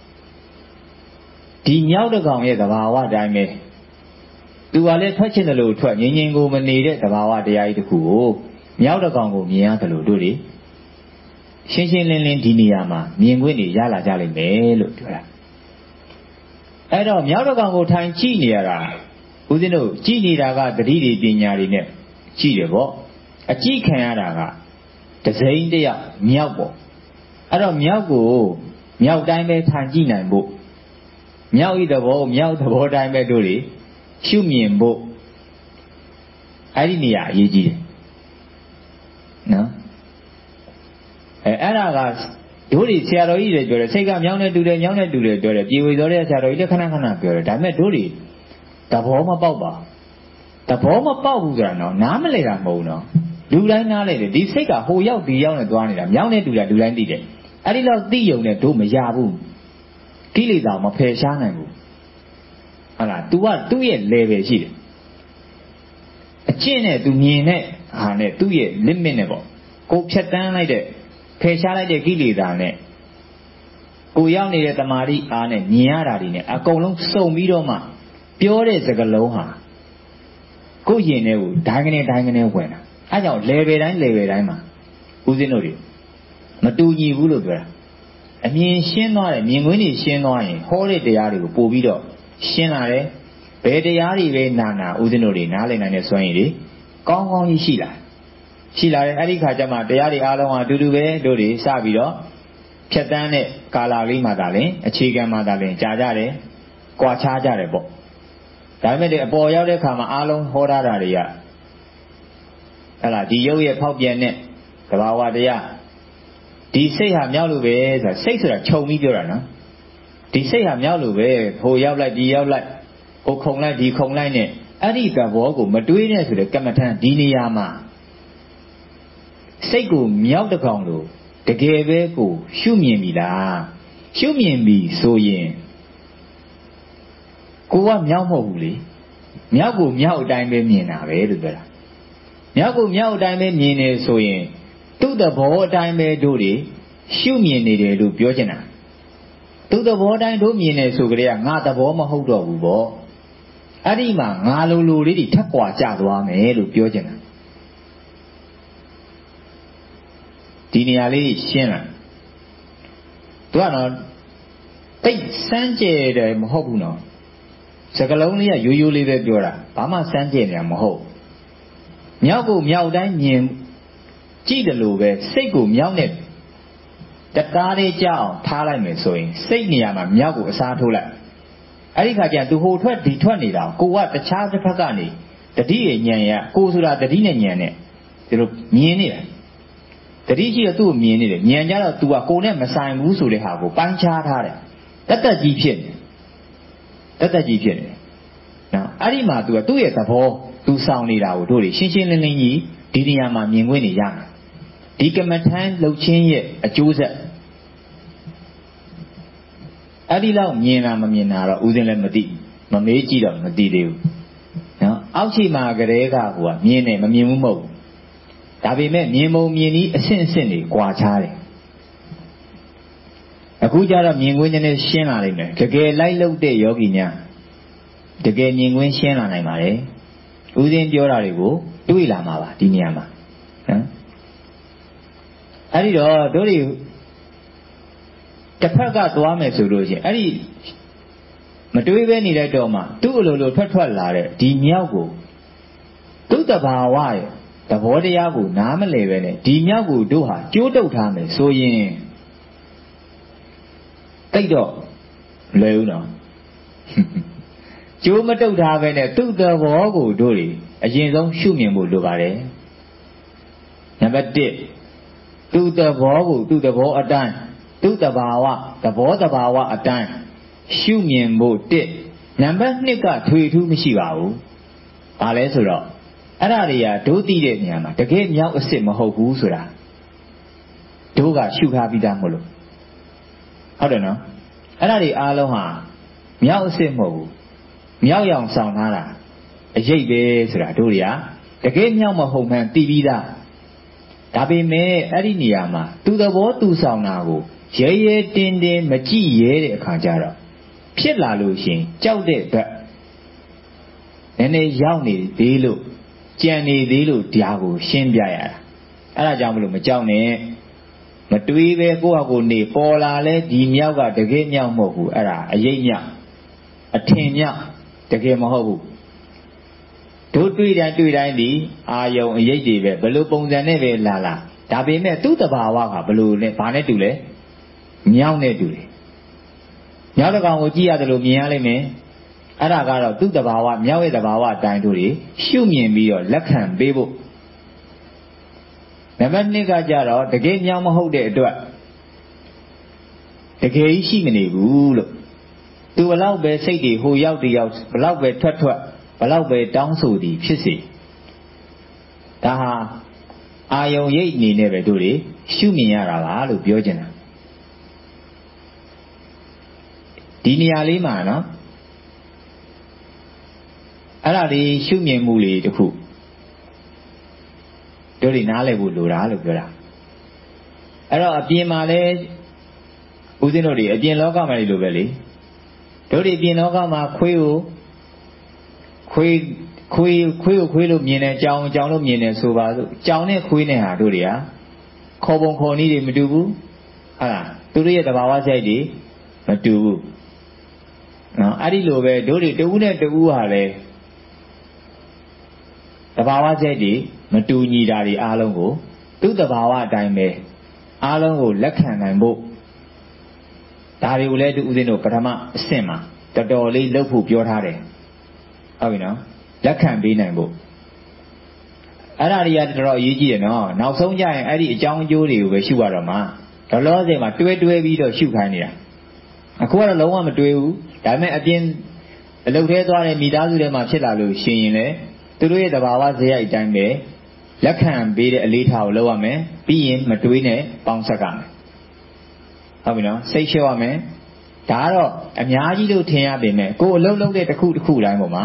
ဒီမြောက်တကောင်ရဲ့သဘာဝအတိုင်းပဲသူကလည်းထွက်ချင်တယ်လို့ထွက်ငြိမ်ငြိမ်ကိုမနေတဲ့သဘာဝတရားကြီးတစ်ခုကိုမြောက်တကောင်ကိုမြင်ရတယ်လို့တို့တွေရှင်းရှင်းလင်းလင်းဒီနေရာမှာမြင်ခွင့်တွေရလာကြလိမ့်မယ်လို့ပြောတာအဲ့တော့မြောက်တကောင်ကိုထိုင်ကြည့်နေရတာဦးဇင်းတို့ကြည့်နေတာကတတိတွေပညာတွေနဲ့ကြည့်တယ်ပေါ့အကြည့်ခံရတာကတစိမ့်တရမြောက်ပေါ့အဲ့တော့မြောက်ကိုမြောက်တိုင်းပဲထိုင်ကြည့်နိုင်ဖို့မြောက်ဤသဘောမြောက်သဘောတိုင်းပဲတို့တွေရှုမြင်ဖို့အဲ့ဒီနေရာအရေးကြီးတယ်နော်အဲအဲ့ဒါကတို့တွေဆရာတော်ကြီးတွေပြောတယ်စိတ်ကမြောင်းနဲ့တူတယ်မြောင်းနဲ့တူတယ်ပြောတယ်ပြေဝေသောတဲ့ဆရာတော်ကြီးလည်းခဏခဏပြောတယ်ဒါပေမဲ့တို့တွေသဘောမပေါက်ပါသဘောမပေါက်ဘူးဆိုတာနော်နားမလဲတာမဟုတ်နော်လူတိုင်းနားလဲတယ်ဒီစိတ်ကဟိုရောက်ဒီရောက်နဲ့သွားနေတာမြောင်းနဲ့တူတာလူတိုင်းသိတယ်အဲ့ဒီလောက်သိယုံနဲ့တို့မရဘူးကိလေသာမဖယ်ရှားနိုင်ဘူးဟုတ်လား तू ကသူ့ရဲ့ level ရှိတယ်အကျင့်နဲ့ तू မြင်တဲ့ဟာနဲ့သူ့ရဲ့ limit နဲ့ပေါ့ကိုဖြတ်တန်းလိုက်တဲ့ဖယ်ရှားလိုက်တဲ့ကိလေသာနဲ့ကိုရောက်နေတဲ့တမာတိအားနဲ့မြင်ရတာတွေနဲ့အကုန်လုံးစုံပြီးတော့မှပြောတဲ့စကားလုံးဟာကိုယ့်ရင်ထဲကိုဒိုင်းကနေဒိုင်းကနေဝင်တာအဲကြောင့် level တိုင်း level တိုင်းမှာဦးဇင်းတို့တွေမတူညီဘူးလို့ပြောတာအမြင်ရှင်းသွားတယ်မြင်ကွင်းတွေရှင်းသွားရင်ဟောတဲ့တရားတွေကိုပို့ပြီးတော့ရှင်းလာတယ်ဘယ်တရားတွေပဲနာနာဦးဇင်းတို့တွေနားလည်နိုင်တဲ့စွမ်းရည်တွေကောင်းကောင်းကြီးရှိလာရှိလာတယ်အဲ့ဒီခါကျမှတရားတွေအားလုံးအတူတူပဲတို့တွေစပြီးတော့ဖြတ်တန်းတဲ့ကာလလေးမှသာလင်အခြေခံမှသာလင်ကြာကြတယ်ကြွာချကြတယ်ပေါ့ဒါပေမဲ့ဒီအပေါ်ရောက်တဲ့ခါမှာအားလုံးဟောထားတာတွေကဟဲ့လားဒီရုပ်ရဲ့ဖောက်ပြန်တဲ့သဘာဝတရားဒီစိတ်ဟာမြောက်လို့ပဲဆိုတာစိတ်ဆိုတာခြုံပြီးပြောတာနော်ဒီစိတ်ဟာမြောက်လို့ပဲဟိုရောက်လိုက်ဒီရောက်လိုက်ဟိုခုံလိုက်ဒီခုံလိုက်နဲ့အဲ့ဒီသဘောကိုမတွေးနဲ့ဆိုတဲ့ကမ္မထန်ဒီနေရာမှာစိတ်ကိုမြောက်တကောင်လို့တကယ်ပဲကိုရှုမြင်ပြီလားရှုမြင်ပြီဆိုရင်ကိုကမြောက်မဟုတ်ဘူးလေမြောက်ကိုမြောက်အတိုင်းပဲမြင်တာပဲလို့ပြောတာမြောက်ကိုမြောက်အတိုင်းပဲမြင်နေဆိုရင်သူ့သဘောအတိုင်းပဲတို့တွေရှုမြင်နေတယ်လို့ပြောချင်တာသူ့သဘောတိုင်းတို့မြင်နေဆိုကြတဲ့ကငါသဘောမဟုတ်တော့ဘူးပေါ့အဲ့ဒီမှာငါလိုလိုလေးတွေထပ်ကွာကြသွားမယ်လို့ပြောချင်တာဒီနေရာလေးရှင်းလာသူကတော့တိတ်စမ်းကြဲတယ်မဟုတ်ဘူးနော်စကလုံးလေးကရိုးရိုးလေးပဲပြောတာဘာမှစမ်းကြဲနေတာမဟုတ်မြောက်ကိုမြောက်တိုင်းမြင်ကြည့်တယ်လို့ပဲစိတ်ကိုမြောက်နဲ့တသားလေးကြောက်ထားလိုက်မယ်ဆိုရင်စိတ်နေရာမှာမြောက်ကိုအစားထိုးလိုက်အဲ့ဒီခါကျသူဟိုထွက်ဒီထွက်နေတာကိုကတခြားတစ်ဖက်ကနေတတိရဲ့ဉာဏ်ရကိုဆိုတာတတိနဲ့ဉာဏ်နဲ့ဒီလိုမြင်နေတယ်တတိရှိတော့သူ့ကိုမြင်နေတယ်ဉာဏ်ကြတော့ तू ကကိုနဲ့မဆိုင်ဘူးဆိုတဲ့ဟာကိုပိုင်းခြားထားတယ်တတ်တတ်ကြီးဖြစ်နေတတ်တတ်ကြီးဖြစ်နေနော်အဲ့ဒီမှာ तू ကသူ့ရဲ့သဘော तू ဆောင်နေတာကိုတို့တွေရှင်းရှင်းလင်းလင်းကြီးဒီနေရာမှာမြင်ခွင့်နေရမယ်ဒီကမ္မထမ်းလှုပ်ခြင်းရဲ့အကျိုးဆက်အဲ့ဒီလောက်မြင်တာမမြင်တာတော့ဦးဇင်းလည်းမသိမမေးကြည့်တော့မသိသေးဘူးနော်အောက်ရှိမှာကလေးကဟိုကမြင်တယ်မမြင်ဘူးမဟုတ်ဘူးဒါပေမဲ့မြင်ပုံမြင်ဤအဆင့်အဆင့်တွေကွာခြားတယ်အခုကျတော့မြင်ကွင်းနဲ့ရှင်းလာနိုင်တယ်တကယ်လိုက်လုပ်တဲ့ယောဂီများတကယ်မြင်ကွင်းရှင်းလာနိုင်ပါတယ်ဦးဇင်းပြောတာတွေကိုတွေးလာမှာပါဒီနေရာမှာနော်အဲ့ဒီတော့တို့တွေတစ်ဖက်ကသွားမယ်ဆိုလို့ရှိရင်အဲ့ဒီမတွေးပဲနေလိုက်တော့မှသူ့အလိုလိုထွက်ထွက်လာတဲ့ဒီမြောက်ကိုသူ့တဘာဝရဲ့သဘောတရားကိုနားမလည်ပဲနဲ့ဒီမြောက်ကိုတို့ဟာကြိုးတုပ်ထားမယ်ဆိုရင်တိတ်တော့လွယ်ဦးနော်ကြိုးမတုပ်ထားပဲနဲ့သူ့သဘောကိုတို့တွေအရင်ဆုံးရှုမြင်ဖို့လိုပါတယ်နံပါတ်တစ်သူ့သဘောကိုသူ့သဘောအတိုင်းသူ့တဘာဝသဘောတဘာဝအတိုင်းရှုမြင်ဖို့တစ်နံပါတ်နှစ်ကထွေထူးမရှိပါဘူးဘာလဲဆိုတော့အဲ့ဒါတွေကဒုသိတဲ့နေရာမှာတကယ်မြောက်အစ်စ်မဟုတ်ဘူးဆိုတာဒုကရှုထားပြီးသားမဟုတ်လို့ဟုတ်တယ်နော်အဲ့ဒါတွေအားလုံးဟာမြောက်အစ်စ်မဟုတ်ဘူးမြောက်ရောင်ဆောင်ထားတာအရေးပဲဆိုတာတို့တွေကတကယ်မြောက်မဟုတ်မှန်းသိပြီးသားဒါပေမဲ့အဲ့ဒီနေရာမှာသူသဘောသူဆောင်တာကိုရဲရဲတင်းတင်းမကြည့်ရဲတဲ့အခါကျတော့ဖြစ်လာလို့ရှိရင်ကြောက်တဲ့ဘက်နည်းနည်းရောက်နေသေးလို့ကြံနေသေးလို့တရားကိုရှင်းပြရတာအဲ့ဒါကြောင့်မလို့မကြောက်နဲ့မတွေးပဲကိုယ့်ဟာကိုယ်နေပေါ်လာလဲဒီမြောက်ကတကယ်မြောက်မဟုတ်ဘူးအဲ့ဒါအရေးမြောက်အထင်မြောက်တကယ်မဟုတ်ဘူးတို့တွေးတိုင်းတွေးတိုင်းဒီအာယုံအရေးတွေပဲဘယ်လိုပုံစံနဲ့ပဲလာလာဒါပေမဲ့သူ့တဘာဝကဘယ်လိုလဲဘာနဲ့တူလဲမြောက်နဲ့တူတယ်မြောက်တစ်ကောင်ကိုကြည့်ရတယ်လို့မြင်ရလိမ့်မယ်အဲ့ဒါကတော့သူ့တဘာဝမြောက်ရဲ့တဘာဝအတိုင်းတို့တွေရှုမြင်ပြီးတော့လက်ခံပေးဖို့နံပါတ်နှစ်ကကြတော့တကယ်မြောက်မဟုတ်တဲ့အတွက်တကယ်ကြီးရှိမနေဘူးလို့သူဘလောက်ပဲစိတ်တွေဟိုရောက်ဒီရောက်ဘလောက်ပဲထွက်ထွက်ဘလောက်ပဲတောင်းဆိုသည်ဖြစ်စေဒါဟာအာယုံရိပ်အနေနဲ့ပဲတို့တွေရှုမြင်ရတာပါလို့ပြောချင်တာဒီနေရာလေးမှာနော်အဲ့ဒါလေးရှုမြင်မှုလေးတစ်ခုတို့တွေနားလည်ဖို့လိုတာလို့ပြောတာအဲ့တော့အပြင်မှာလဲဦးဇင်းတို့တွေအပြင်လောကမှာနေလို့ပဲလေတို့တွေပြင်လောကမှာခွေးကိုခွေးခွေးခွေးကိုခွေးလို့မြင်တယ်ကြောင်ကြောင်လို့မြင်တယ်ဆိုပါစို့ကြောင်နဲ့ခွေးနဲ့ဟာတို့တွေကခေါ်ပုံခေါ်နည်းတွေမတူဘူးဟုတ်လားသူတို့ရဲ့သဘာဝစိတ်တွေမတူဘူးနော်အဲ့ဒီလိုပဲတို့တွေတဦးနဲ့တဦးဟာလဲသဘာဝစိတ်တွေမတူညီတာတွေအားလုံးကိုသူ့သဘာဝအတိုင်းပဲအားလုံးကိုလက်ခံနိုင်ဖို့ဒါတွေကိုလည်းသူဦးဇင်းတို့ပထမအဆင့်မှာတော်တော်လေးလုပ်ဖို့ပြောထားတယ်ဟုတ်ပြီနော်လက်ခံပေးနိုင်ဖို့အဲ့ဒါတွေကတော်တော်အရေးကြီးတယ်နော်နောက်ဆုံးကျရင်အဲ့ဒီအကြောင်းအကျိုးတွေကိုပဲရှုရတော့မှာလောလောဆယ်မှာတွဲတွဲပြီးတော့ရှုခိုင်းနေတာအခုကတော့လုံးဝမတွဲဘူးဒါပေမဲ့အပြင်အလုပ်ထဲသွားတဲ့မိသားစုထဲမှာဖြစ်လာလို့ရှိရင်လေသူတို့ရဲ့သဘာဝဇယိုက်အတိုင်းပဲလက်ခံပေးတဲ့အလေးထားကိုလုပ်ရမယ်ပြီးရင်မတွေးနဲ့ပေါင်းဆက်ကမယ်ဟုတ်ပြီနော်စိတ်လျှော့ရမယ်ဒါကတော့အများကြီးလို့ထင်ရပေမဲ့ကိုယ်အလုပ်လုပ်တဲ့တစ်ခုတစ်ခုတိုင်းပေါ်မှာ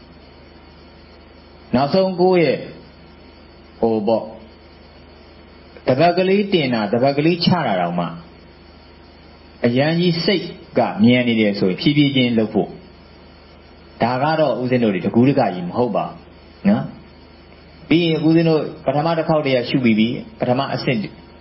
နောက်ဆုံးကိုယ့်ရဲ့ဟိုပေါ့တပတ်ကလေးတင်တာတပတ်ကလေးချတာတော့မှအရန်ကြီးစိတ်ကမြင်နေတယ်ဆိုရင်ဖြည်းဖြည်းချင်းလုပ်ဖို့ဒါကတော့ဦးဇင်းတို့တွေတကူးတကကြီးမဟုတ်ပါနော်ပြီးရင်ဦးဇင်းတို့ပထမတစ်ခေါက်တည်းရရှုပြီးပြီပထမအဆင့်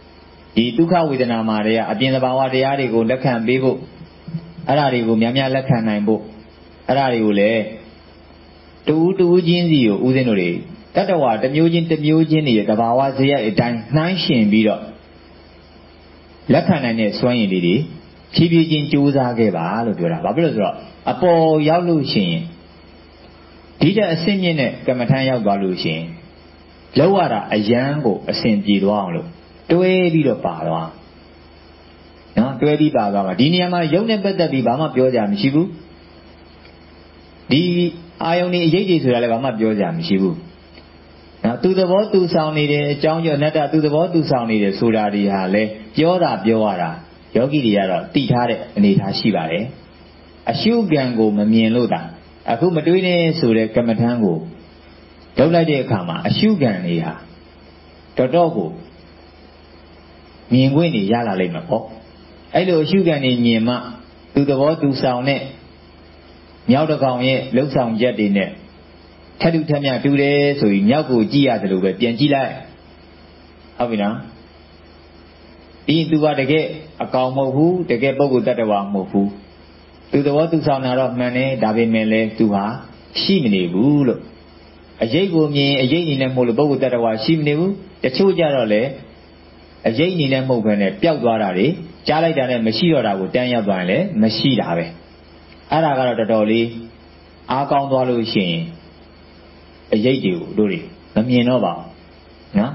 ဒီဒုက္ခဝေဒနာမှာတွေကအပြင်သဘာဝတရားတွေကိုလက်ခံပေးဖို့အဲ့ဒါတွေကိုများများလက်ခံနိုင်ဖို့အဲ့ဒါတွေကိုလည်းတူတူချင်းစီကိုဦးဇင်းတို့တွေတတ္တဝါတစ်မျိုးချင်းတစ်မျိုးချင်းတွေရဲ့သဘာဝဇယအတိုင်းနှိုင်းရှင်ပြီးတော့လက်ခံနိုင်တဲ့စွမ်းရည်လေးတွေဖြည်းဖြည်းချင်းကြိုးစားခဲ့ပါလို့ပြောတာဘာဖြစ်လို့ဆိုတော့အပေါ်ရောက်လို့ရှိရင်ဒီတဲ့အဆင့်မြင့်တဲ့ကမ္မထမ်းရောက်သွားလို့ရှိရင်လောက်ရတာအယံကိုအစဉ်ပြေသွားအောင်လို့တွဲပြီးတော့ပါသွားနော်တွဲပြီးပါသွားမှာဒီနေရာမှာယုံနဲ့ပတ်သက်ပြီးဘာမှပြောကြမရှိဘူးဒီအာယုန်ဒီအရေးတွေဆိုတာလည်းဘာမှပြောကြမရှိဘူးနော်သူသဘောသူဆောင်နေတဲ့အကြောင်းကြောင့်အနတ္တသူသဘောသူဆောင်နေတယ်ဆိုတာဒီဟာလဲပြောတာပြောရတာယောဂီတွေကတော့သိထားတဲ့အနေအထားရှိပါတယ်အရှုခံကိုမမြင်လို့တာအခုမတွေးနဲ့ဆိုတဲ့ကမ္မထမ်းကိုလုပ်လိုက်တဲ့အခါမှာအရှုခံတွေဟာတော်တော်ကိုမြင်ခွင့်နေရလာလိမ့်မယ်ပေါ့အဲ့လိုအရှုခံနေမြင်မှသူသဘောသူဆောင်တဲ့မြောက်တစ်ကောင်ရဲ့လှုပ်ဆောင်ချက်တွေနဲ့ထက်တူထက်မြတူတယ်ဆိုပြီးမြောက်ကိုကြည့်ရတယ်လို့ပဲပြန်ကြည့်လိုက်ဟုတ်ပြီနော်ဒီသူကတကယ်အကောင်မဟုတ်ဘူးတကယ်ပုဂ္ဂိုလ်တ attva မဟုတ်ဘူးသူသဘောသူဆောင်တာတော့မှန်တယ်ဒါပေမဲ့လည်းသူဟာရှိမနေဘူးလို့အရေးကိုမြင်အရေးနေနဲ့မဟုတ်လို့ပုဂ္ဂိုလ်တ attva ရှိမနေဘူးတချို့ကြတော့လေအရေးနေနဲ့မဟုတ်ဘဲနဲ့ပျောက်သွားတာတွေကြားလိုက်တာနဲ့မရှိတော့တာကိုတန်းရောက်သွားရင်လည်းမရှိတာပဲအဲ့ဒါကတော့တော်တော်လေးအားကောင်းသွားလို့ရှိရင်အရေးတွေကိုတို့တွေမမြင်တော့ပါဘူးနော်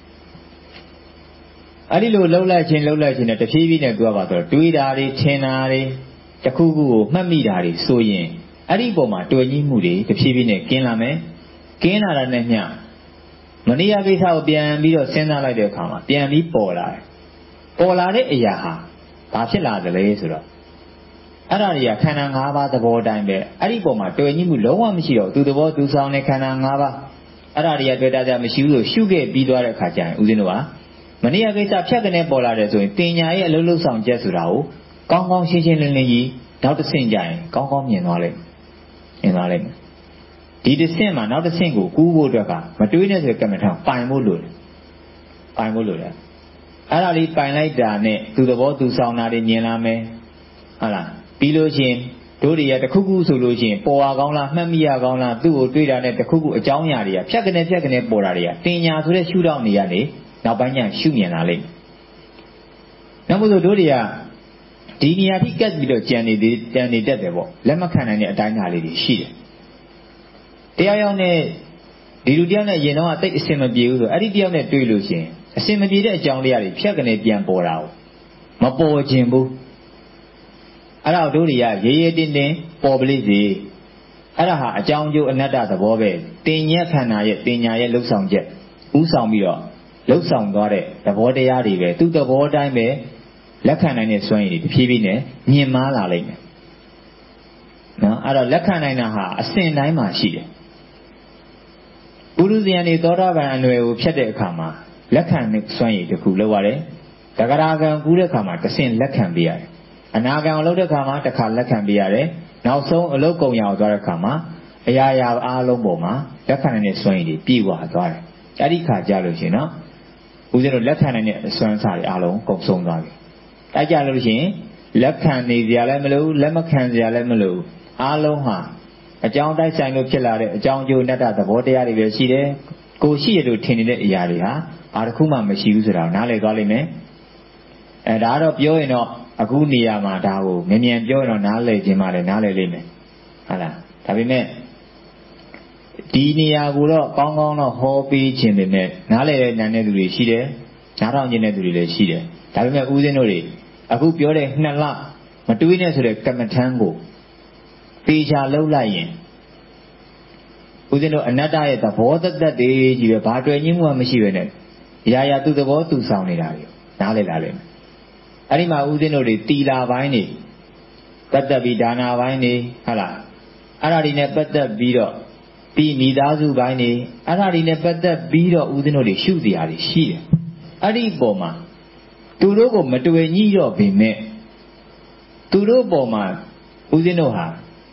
အဲ့ဒီလိုလှုပ်လိုက်ခြင်းလှုပ်လိုက်ခြင်းနဲ့တဖြည်းဖြည်းနဲ့ပြောပါဆိုတော့တွေးတာတွေထင်တာတွေတခုခုကိုမှတ်မိတာတွေဆိုရင်အဲ့ဒီပုံမှာတွေ့ကြီးမှုတွေတဖြည်းဖြည်းနဲ့ကင်းလာမယ်ကင်းလာတာနဲ့မျှမနိယကိစ္စကိုပြန်ပြီးတော့စဉ်းစားလိုက်တဲ့အခါမှာပြန်ပြီးပေါ်လာတယ်ပေါ်လာတဲ့အရာဟာဘာဖြစ်လာသလဲဆိုတော့အဲ့ဒါတွေကခန္ဓာ၅ပါးသဘောတိုင်းပဲအဲ့ဒီပုံမှာတွေ့ကြီးမှုလုံးဝမရှိတော့သူသဘောသူဆောင်တဲ့ခန္ဓာ၅ပါးအဲ့ဒါတွေကတွေ့တာကြမရှိဘူးလို့ရှုခဲ့ပြီးသွားတဲ့အခါကျရင်ဦးဇင်းတို့ကမနိယကိစ္စဖြတ်ကနေပေါ်လာတယ်ဆိုရင်တင်ညာရဲ့အလုံးလုံးဆောင်ချက်ဆိုတာကိုကောင်းကောင်းရှင်းရှင်းလင်းလင်းကြီးနောက်တစ်ဆင့်ကြရင်ကောင်းကောင်းမြင်သွားလိမ့်မြင်သွားလိမ့်မယ်ဒီတစ်ဆင့်မှာနောက်တစ်ဆင့်ကိုကူးဖို့အတွက်ကမတွေးနဲ့ဆိုကမ္မထံပိုင်ဖို့လိုတယ်ပိုင်ဖို့လိုတယ်အဲ့ဒါလေးပိုင်လိုက်တာနဲ့သူသဘောသူဆောင်တာတွေမြင်လာမယ်ဟုတ်လားပြီးလို့ရှိရင်တို့တွေကတခုခုဆိုလို့ရှိရင်ပေါ်ရကောင်းလားမှတ်မိရကောင်းလားသူ့ကိုတွေးတာနဲ့တခုခုအကြောင်းအရာတွေကဖြတ်ကနေဖြတ်ကနေပေါ်တာတွေကတင်ညာဆိုတဲ့ရှုထောင့်တွေကနေနောက်ပိုင်းကျရှုမြင်လာလိမ့်မယ်နောက်မို့ဆိုတို့တွေကဒီနေရာထိကပ်ပြီးတော့ကြံနေသေးကြံနေတတ်တယ်ပေါ့လက်မခံနိုင်တဲ့အတိုင်းအတာလေးတွေရှိတယ်တရားရောက်နဲ့ဒီလူတရားနဲ့ရင်တော့တိတ်အစင်မပြေဘူးဆိုအဲ့ဒီတရားနဲ့တွေ့လို့ရှိရင်အစင်မပြေတဲ့အကြောင်းတရားတွေဖြတ်ကနေပြန်ပေါ်တာကိုမပေါ်ခြင်းဘူးအဲ့ဒါတို့တွေကရေရေတင်းတင်းပေါ်ပလိစီအဲ့ဒါဟာအကြောင်းကျိုးအနတ္တသဘောပဲတင်ညက်ခန္ဓာရဲ့တင်ညာရဲ့လှုပ်ဆောင်ချက်ဥဆောင်ပြီးတော့လှုပ်ဆောင်သွားတဲ့သဘောတရားတွေပဲသူ့သဘောတိုင်းပဲလက်ခံနိုင်တဲ့စွမ်းရည်တွေတဖြည်းဖြည်းနဲ့မြင်မာလာလိမ့်မယ်နော်အဲ့တော့လက်ခံနိုင်တာဟာအစဉ်တိုင်းမှာရှိတယ်ပုရုဇဉ်တွေသောတာပန်အနွယ်ကိုဖြတ်တဲ့အခါမှာလက်ခံတဲ့စွမ်းရည်တစ်ခုလောက်ရတယ်တဂရကံကူးတဲ့အခါမှာတစ်ဆင့်လက်ခံပေးရတယ်အနာကံကိုလုပ်တဲ့အခါမှာတစ်ခါလက်ခံပေးရတယ်နောက်ဆုံးအလုပ်ကုန်ရအောင်သွားတဲ့အခါမှာအရာရာအားလုံးပေါ်မှာလက်ခံနိုင်တဲ့စွမ်းရည်တွေပြည့်ဝသွားတယ်အဲ့ဒီခါကြလို့ရှိရင်နော်ဦးဇင်းတို့လက်ခံနိုင်တဲ့အစွမ်းစားတွေအားလုံးကုန်ဆုံးသွားပြီအဲ့ကြလို့ရှိရင်လက်ခံနေကြလည်းမလို့လက်မခံကြလည်းမလို့အားလုံးဟာအကြောင်းတိုက်ဆိုင်လို့ဖြစ်လာတဲ့အကြောင်းကျိုးအနတ္တသဘောတရားတွေပဲရှိတယ်ကိုရှိရလို့ထင်နေတဲ့အရာတွေဟာဘာတစ်ခုမှမရှိဘူးဆိုတာကိုနားလည်သွားလိမ့်မယ်အဲဒါတော့ပြောရင်တော့အခုနေရာမှာဒါကိုမြင်မြန်ပြောရင်တော့နားလည်ခြင်းမှလည်းနားလည်လိမ့်မယ်ဟုတ်လားဒါပေမဲ့ဒီနေရာကိုတော့ကောင်းကောင်းတော့ဟောပေးခြင်းပေမဲ့နားလည်တဲ့နားတဲ့သူတွေရှိတယ်နားထောင်ခြင်းတဲ့သူတွေလည်းရှိတယ်ဒါပေမဲ့ဦးဇင်းတို့တွေအခုပြောတဲ့နှစ်လမတွေးနဲ့ဆိုတဲ့ကမ္မထမ်းကိုပေချာလှုပ်လိုက်ရင်ဦးဇင်းတို့အနတ္တရဲ့သဘောတသက်တွေကြီးပဲဘာတွေ့ညင်းမှုမှမရှိပဲနဲ့ရာရာသူ့သဘောသူဆောင်နေတာတွေနားလည်လာလိမ့်မယ်အဲ့ဒီမှာဦးဇင်းတို့တွေတီလာပိုင်းနေပတ်သက်ပြီးဒါနာပိုင်းနေဟုတ်လားအဲ့ဒါတွေနဲ့ပတ်သက်ပြီးတော့ပြီးမိသားစုပိုင်းနေအဲ့ဒါတွေနဲ့ပတ်သက်ပြီးတော့ဦးဇင်းတို့တွေရှုစရာတွေရှိတယ်အဲ့ဒီပုံမှာသူတို့ကိုမတွေ့ညှိတော့ပေမဲ့သူတို့ပုံမှာဦးဇင်းတို့ဟာ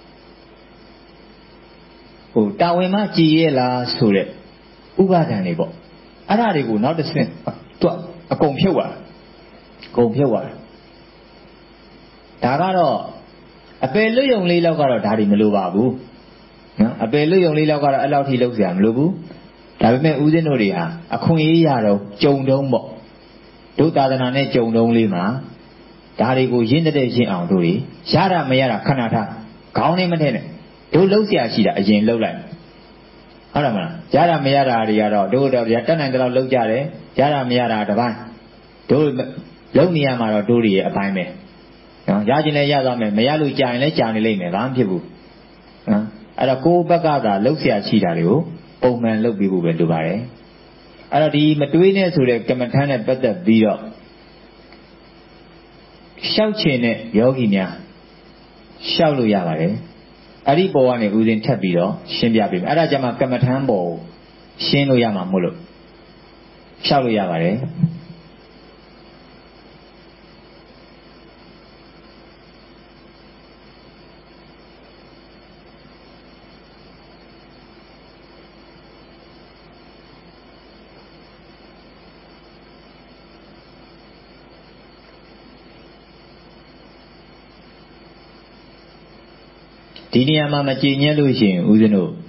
ဟိုတာဝန်မှကြည်ရဲ့လားဆိုတဲ့ဥပါဒံတွေပေါ့အဲ့ဒါတွေကိုနောက်တစ်ဆင့်သူကအကုန်ဖြုတ်သွားကုန်ဖြုတ်သွားတာဒါကတော့အပယ်လွတ်ယုံလေးလောက်ကတော့ဒါတွေမလိုပါဘူးနော်အပယ်လွတ်ယုံလေးလောက်ကတော့အဲ့လောက်ထိလောက်เสียမလိုဘူးဒါပေမဲ့ဦးဇင်းတို့တွေဟာအခွင့်အရေးရတော့ကြုံတုံးပေါ့ဒုသာသနာနဲ့ကြုံတုံးလေးမှာဒါတွေကိုရင်းတဲ့ရှင်းအောင်တို့တွေရတာမရတာခဏထားခေါင်းနဲ့မထဲနဲ့တို့လှုပ်เสียရှိတာအရင်လှုပ်လိုက်ဟုတ်တယ်မလားရတာမရတာတွေကတော့တို့တော့တက်နိုင်တဲ့လောက်လှုပ်ကြတယ်ရတာမရတာတပိုင်းတို့လုံနေရမှာတော့တို့တွေရဲ့အပိုင်းပဲနော်ရခြင်းလည်းရသွားမယ်မရလို့ကြာရင်လည်းကြာနေလိမ့်မယ်ဘာမှဖြစ်ဘူးနော်အဲ့တော့ကိုယ်ဘက်ကသာလှုပ်เสียရှိတာတွေကိုပုံမှန်လှုပ်ပြီးဖို့ပဲလိုပါတယ်အဲ့တော့ဒီမတွေးနဲ့ဆိုတဲ့ကမ္မထမ်းနဲ့ပတ်သက်ပြီးတော့ရှောက်ချင်တဲ့ယောဂီများရှောက်လို့ရပါတယ်အဲ့ဒီပေါ်ကနေဦးဇင်းထပ်ပြီးတော့ရှင်းပြပေးမယ်အဲ့ဒါကြမှာကမ္မထမ်းပေါ်ကိုရှင်းလို့ရမှာမို့လို့ရှောက်လို့ရပါတယ်ဒီနေရာမှာမကြည်ညက်လို့ရှိရင်ဦးဇင်းတို့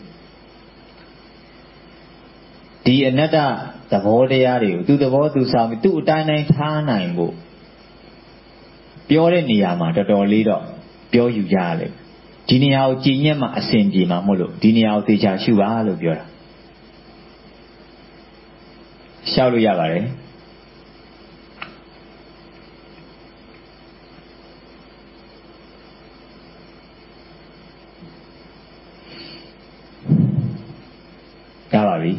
ဒီအနတ္တသဘောတရားတွေကိုသူ့သဘောသူဆောင်ပြီးသူ့အတိုင်းတိုင်းထားနိုင်ဖို့ပြောတဲ့နေရာမှာတော်တော်လေးတော့ပြောယူကြရလေဒီနေရာကိုကြည်ညက်မှအစဉ်ပြေမှာမို့လို့ဒီနေရာကိုသေချာရှုပါလို့ပြောတာရှောက်လို့ရပါတယ်ရပါပြီ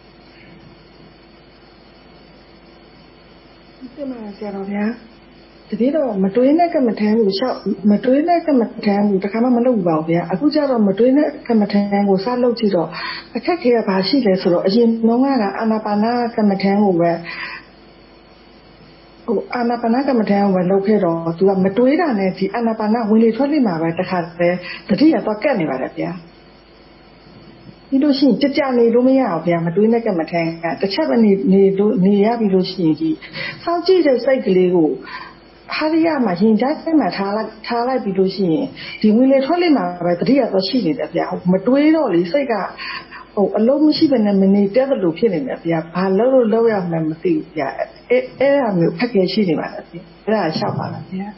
ဒီမှာဆရာတော်ဗျာတတိတော့မတွေးနဲ့ကမ္မထမ်းကိုရှောက်မတွေးနဲ့ကမ္မထမ်းကိုတခါမှမလုပ်ဘူးပါဗျာအခုကျတော့မတွေးနဲ့ကမ္မထမ်းကိုစလုပ်ကြည့်တော့အခက်ခဲကဘာရှိလဲဆိုတော့အရင်တုန်းကအာနာပါနာကမ္မထမ်းကိုပဲဟိုအာနာပါနာကမ္မထမ်းကိုပဲလုပ်ခဲ့တော့သူကမတွေးတာနဲ့ဒီအာနာပါနာဝင်လေထွက်လေမှာပဲတခါတည်းတတိယတော့ကက်နေပါတယ်ဗျာဒီလိုရှိရင်ကြကြနေလို့မရအောင်ဗျာမတွေးနဲ့ကမ္မထမ်းကတစ်ချက်ပဲနေနေလို့နေရပြီလို့ရှိရင်ဒီစောင့်ကြည့်တဲ့စိတ်ကလေးကိုဟာရရမှာရင်ကြားစိတ်မှာထားလိုက်ထားလိုက်ပြီးလို့ရှိရင်ဒီဝင်လေထွက်လေမှာပဲတတိယတော့ရှိနေတယ်ဗျာမတွေးတော့လေစိတ်ကဟိုအလုံးမရှိဘဲနဲ့မနေတဲ့လို့ဖြစ်နေတယ်ဗျာဘာလို့လို့လောက်ရမှမသိဘူးဗျာအဲအဲ့ဒါမျိုးဖက်ခဲရှိနေပါလားဗျာအဲ့ဒါရှောက်ပါလားဗျာ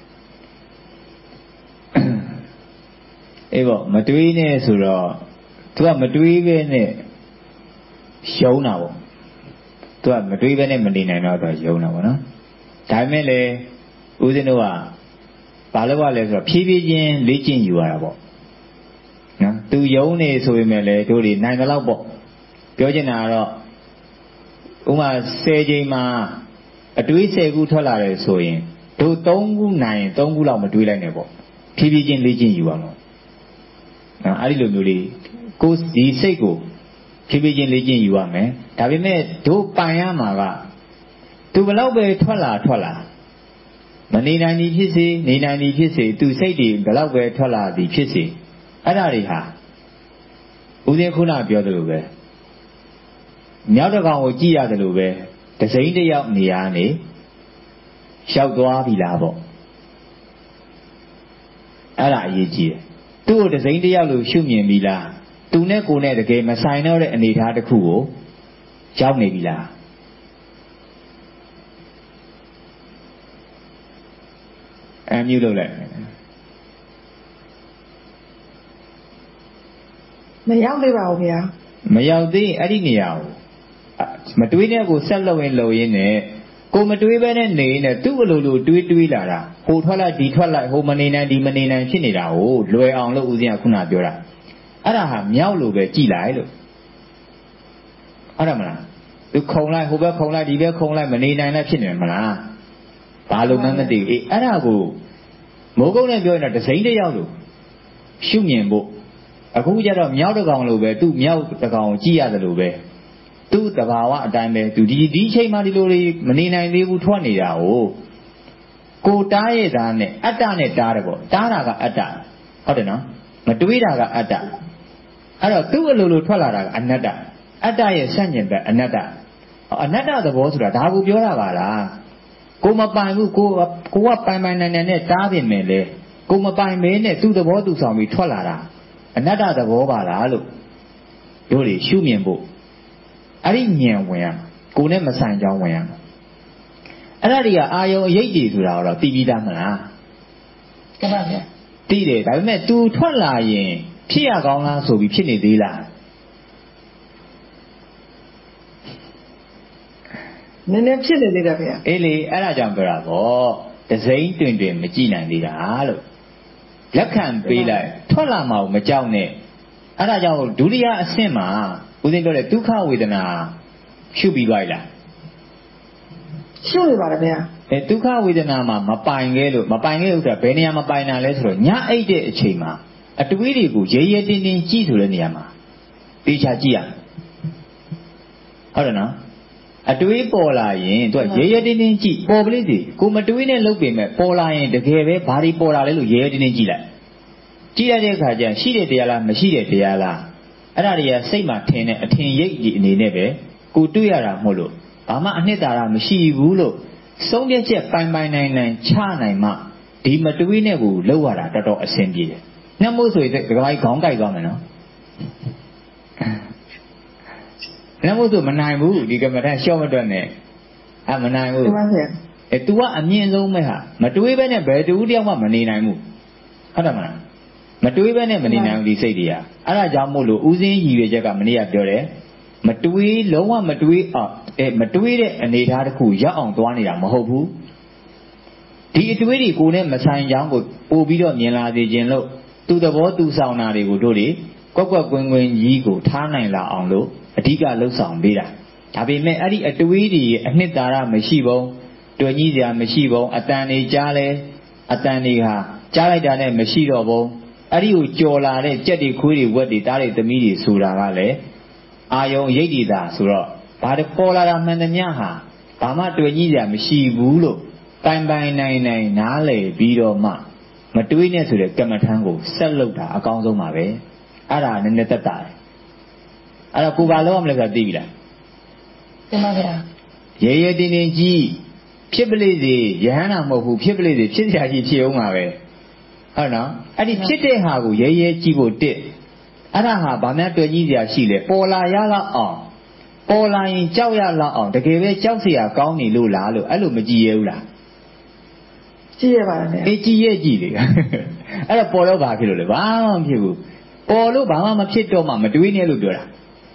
အေးပေါ့မတွေးနဲ့ဆိုတော့သူကမတွေးပဲနဲ့ရှုံးတာပေါ့သူကမတွေးပဲနဲ့မနေနိုင်တော့သူကယုံတာပေါ့နော်ဒါပေမဲ့လေဦးဇင်းတို့ကဘာလို့ ရလဲဆိုတော့ဖြည်းဖြည်းချင်းလေ့ကျင့်ယူရတာပေါ့နော်သူယုံနေဆိုပေမဲ့လေတို့တွေနိုင်တယ်လို့ပေါ့ပြောချင်တာကတော့ဥမာဆယ်ချိန်မှာအတွေးဆယ်ခုထွက်လာတယ်ဆိုရင်တို့သုံးခုနိုင်ရင်သုံးခုလောက်မတွေးလိုက်နဲ့ပေါ့ဖြည်းဖြည်းချင်းလေ့ကျင့်ယူအောင်လို့နော်အဲ့ဒီလိုမျိုးလေးကိုယ်ဒီစိတ်ကိုဖြည်းဖြည်းချင်းလေ့ကျင့်ယူရမယ်ဒါပေမဲ့တို့ပိုင်ရမှာကသူဘလောက်ပဲထွက်လာထွက်လာမနေနိုင်သည်ဖြစ်စေနေနိုင်သည်ဖြစ်စေသူစိတ်တွေဘလောက်ပဲထွက်လာသည်ဖြစ်စေအဲ့ဒါတွေဟာဦးဇင်းခုနပြောသလိုပဲမြောက်တစ်ကောင်ကိုကြည့်ရတယ်လို့ပဲတစိမ့်တစ်ယောက်နေရာနေလျှောက်သွားပြီလားပေါ့အဲ့ဒါအရေးကြီးတယ်သူ့ကိုတစိမ့်တစ်ယောက်လို့ရှုမြင်ပြီလားသူနဲ့ကိုယ်နဲ့တကယ်မဆိုင်တော့တဲ့အနေအထားတစ်ခုကိုရောက်နေပြီလားအမြူလို့လိုက်မရောက်သေးပါဘူးဗျာမရောက်သေးအဲ့ဒီနေရာကိုမတွေးနဲ့ကိုဆက်လုပ်ရင်လုပ်ရင်းနဲ့ကိုမတွေးပဲနဲ့နေနေသူ့အလိုလိုတွေးတွေးလာတာဟိုထွက်လိုက်ဒီထွက်လိုက်ဟိုမနေနိုင်ဒီမနေနိုင်ဖြစ်နေတာကိုလွယ်အောင်လို့ဦးဇင်းကခုနပြောတာအဲ့ဒါဟာမြောက်လို့ပဲကြည်လိုက်လို့အဲ့ဒါမလားသူခုံလိုက်ဟိုဘက်ခုံလိုက်ဒီဘက်ခုံလိုက်မနေနိုင်လည်းဖြစ်နေမလားဘာလို့မှမသိဘူးအေးအဲ့ဒါကိုမိုးကုတ်နဲ့ပြောရင်တော့ဒစိမ့်တစ်ယောက်လို့ရှုမြင်ဖို့အခုကျတော့မြောက်တစ်ကောင်လို့ပဲသူ့မြောက်တစ်ကောင်ကိုကြည့်ရတယ်လို့ပဲသူ့တဘာဝအတိုင်းပဲသူဒီဒီချိန်မှဒီလိုတွေမနေနိုင်သေးဘူးထွက်နေတာကိုကိုတားရဲ့သားနဲ့အတ္တနဲ့တားတယ်ပေါ့တားတာကအတ္တဟုတ်တယ်နော်မတွေးတာကအတ္တအဲ့တော့သူ့အလိုလိုထွက်လာတာကအနတ္တအတ္တရဲ့ဆန့်ကျင်ဘက်အနတ္တအနတ္တသဘောဆိုတာဒါကိုပြောတာပါလားကိုမပိုင်ဘူးကိုကိုကပိုင်ပိုင်နိုင်နိုင်နဲ့တားပြင်မယ်လေကိုမပိုင်မင်းနဲ့သူ့သဘောသူဆောင်ပြီးထွက်လာတာအနတ္တသဘောပါလားလို့တို့တွေရှုမြင်ဖို့အဲ့ဒီဉာဏ်ဝင်ရကိုနဲ့မဆိုင်ကြောင်းဝင်ရအဲ့ဒါတွေကအာယုံအရေးကြီးဆိုတာတော့သိပြီးသားမလားကဲပါဗျာသိတယ်ဒါပေမဲ့ तू ထွက်လာရင်ဖြစ်ရကောင်းလားဆိုပြီးဖြစ်နေသေးလားနည်းနည်းဖြစ်နေသေးတယ်ဗျာအေးလေအဲ့ဒါကြောင့်ပြောတာပေါ့တစိမ့်တွင်တွင်မကြည့်နိုင်သေးတာလို့လက်ခံပေးလိုက်ထွက်လာမှမကြောက်နဲ့အဲ့ဒါကြောင့်ဒုတိယအဆင့်မှာဦးဇင်းပြောတဲ့ဒုက္ခဝေဒနာရှုပြီးသွားပြီလားရှုနေပါတယ်ဗျာအဲဒုက္ခဝေဒနာမှာမပိုင်ခဲ့လို့မပိုင်ခဲ့လို့ဆိုတာဘယ်နေရာမပိုင်တာလဲဆိုတော့ညအိတ်တဲ့အချိန်မှာအတွေးတွေကိုရေရေတင်းတင်းကြည့်ဆိုတဲ့နေရာမှာတေချာကြည့်ရဟုတ်တယ်နော်အတွေးပေါ်လာရင်သူကရေရေတင်းတင်းကြည့်ပေါ်ပလိစီကိုမတွေးနဲ့လုပ်ပေမဲ့ပေါ်လာရင်တကယ်ပဲဘာတွေပေါ်လာလဲလို့ရေရေတင်းတင်းကြည့်လိုက်ကြည့်ရတဲ့အခါကျရင်ရှိတဲ့တရားလားမရှိတဲ့တရားလားအဲ့ဒါတွေကစိတ်မှာထင်တဲ့အထင်ရိပ်ကြီးအနေနဲ့ပဲကိုတွေ့ရတာမဟုတ်လို့ဘာမှအနှစ်သာရမရှိဘူးလို့ဆုံးဖြတ်ချက်ပိုင်ပိုင်နိုင်နိုင်ချနိုင်မှဒီမတွေးနဲ့ကိုလောက်ရတာတော်တော်အဆင်ပြေတယ်။နှမို့ဆိုရင်ဒီကပိုင်းခေါင်းကိုက်သွားမယ်နော်။နှမို့ဆိုမနိုင်ဘူးဒီကမ္မထရှော့မတွက်နဲ့။အဲမနိုင်ဘူး။ဟုတ်ပါဗျာ။အဲ तू ကအမြင့်ဆုံးပဲဟာမတွေးဘဲနဲ့ဘယ်တူတယောက်မှမနေနိုင်ဘူး။ဟုတ်တယ်မလား။မတွေးဘဲနဲ့မနေနိုင်ဘူးဒီစိတ်တွေက။အဲ့ဒါကြောင့်မို့လို့ဦးစင်းရည်ရွယ်ချက်ကမနေ့ကပြောတယ်မတွေးလုံးဝမတွေးအောင်အဲမတွေးတဲ့အနေအထားတစ်ခုရောက်အောင်သွားနေတာမဟုတ်ဘူးဒီအတွေးတွေကိုနဲ့မဆိုင်ကြောင်းကိုပို့ပြီးတော့မြင်လာစေခြင်းလို့သူ့သဘောသူဆောင်တာတွေကိုတို့တွေကွက်ကွက်ကွင်းကွင်းကြီးကိုထားနိုင်လာအောင်လို့အဓိကလှုပ်ဆောင်ပေးတာဒါပေမဲ့အဲ့ဒီအတွေးတွေအနှစ်သာရမရှိဘုံတွေ့ကြီးစရာမရှိဘုံအတန်တွေကြားလဲအတန်တွေဟာကြားလိုက်တာနဲ့မရှိတော့ဘုံအဲ့ဒီကိုကြော်လာတဲ့ကြက်တွေခွေးတွေဝက်တွေတားတွေသမီးတွေဆိုတာကလည်းအာယုံရိပ်တည်တာဆိုတော့ဘာတပေါ်လာတာမှန်သမျှဟာဘာမှတွေ့ကြီးစရာမရှိဘူးလို့တိုင်ပိုင်နိုင်နိုင်နားလည်ပြီးတော့မှမတွေးနဲ့ဆိုတဲ့ကမ္မထမ်းကိုဆက်လုပ်တာအကောင်းဆုံးပါပဲအဲ့ဒါနည်းနည်းသက်သာတယ်အဲ့တော့ကိုဘာလို့ရမလဲဆိုတာသိပြီလားသိပါဗျာရေရေတင်းတင်းကြီးဖြစ်ပလိစီယဟန္တာမဟုတ်ဘူးဖြစ်ပလိစီဖြစ်စရာကြီးဖြစ်အောင်ပါပဲဟုတ်နော်အဲ့ဒီဖြစ်တဲ့ဟာကိုရေရေကြည့်ဖို့တစ်အဲ့ဒါဟာဗာများတွေ့ကြီးစရာရှိလေပေါ်လာရလောက်အောင်ပေါ်လာရင်ကြောက်ရလောက်အောင်တကယ်ပဲကြောက်เสียကောင်းနေလို့လားလို့အဲ့လိုမကြည်ရဘူးလားကြည်ရပါတယ်ဗျအေးကြည်ရကြည်လေအဲ့တော့ပေါ်တော့ဘာဖြစ်လို့လဲဘာမှမဖြစ်ဘူးပေါ်လို့ဘာမှမဖြစ်တော့မှမတွေးနဲ့လို့ပြောတာ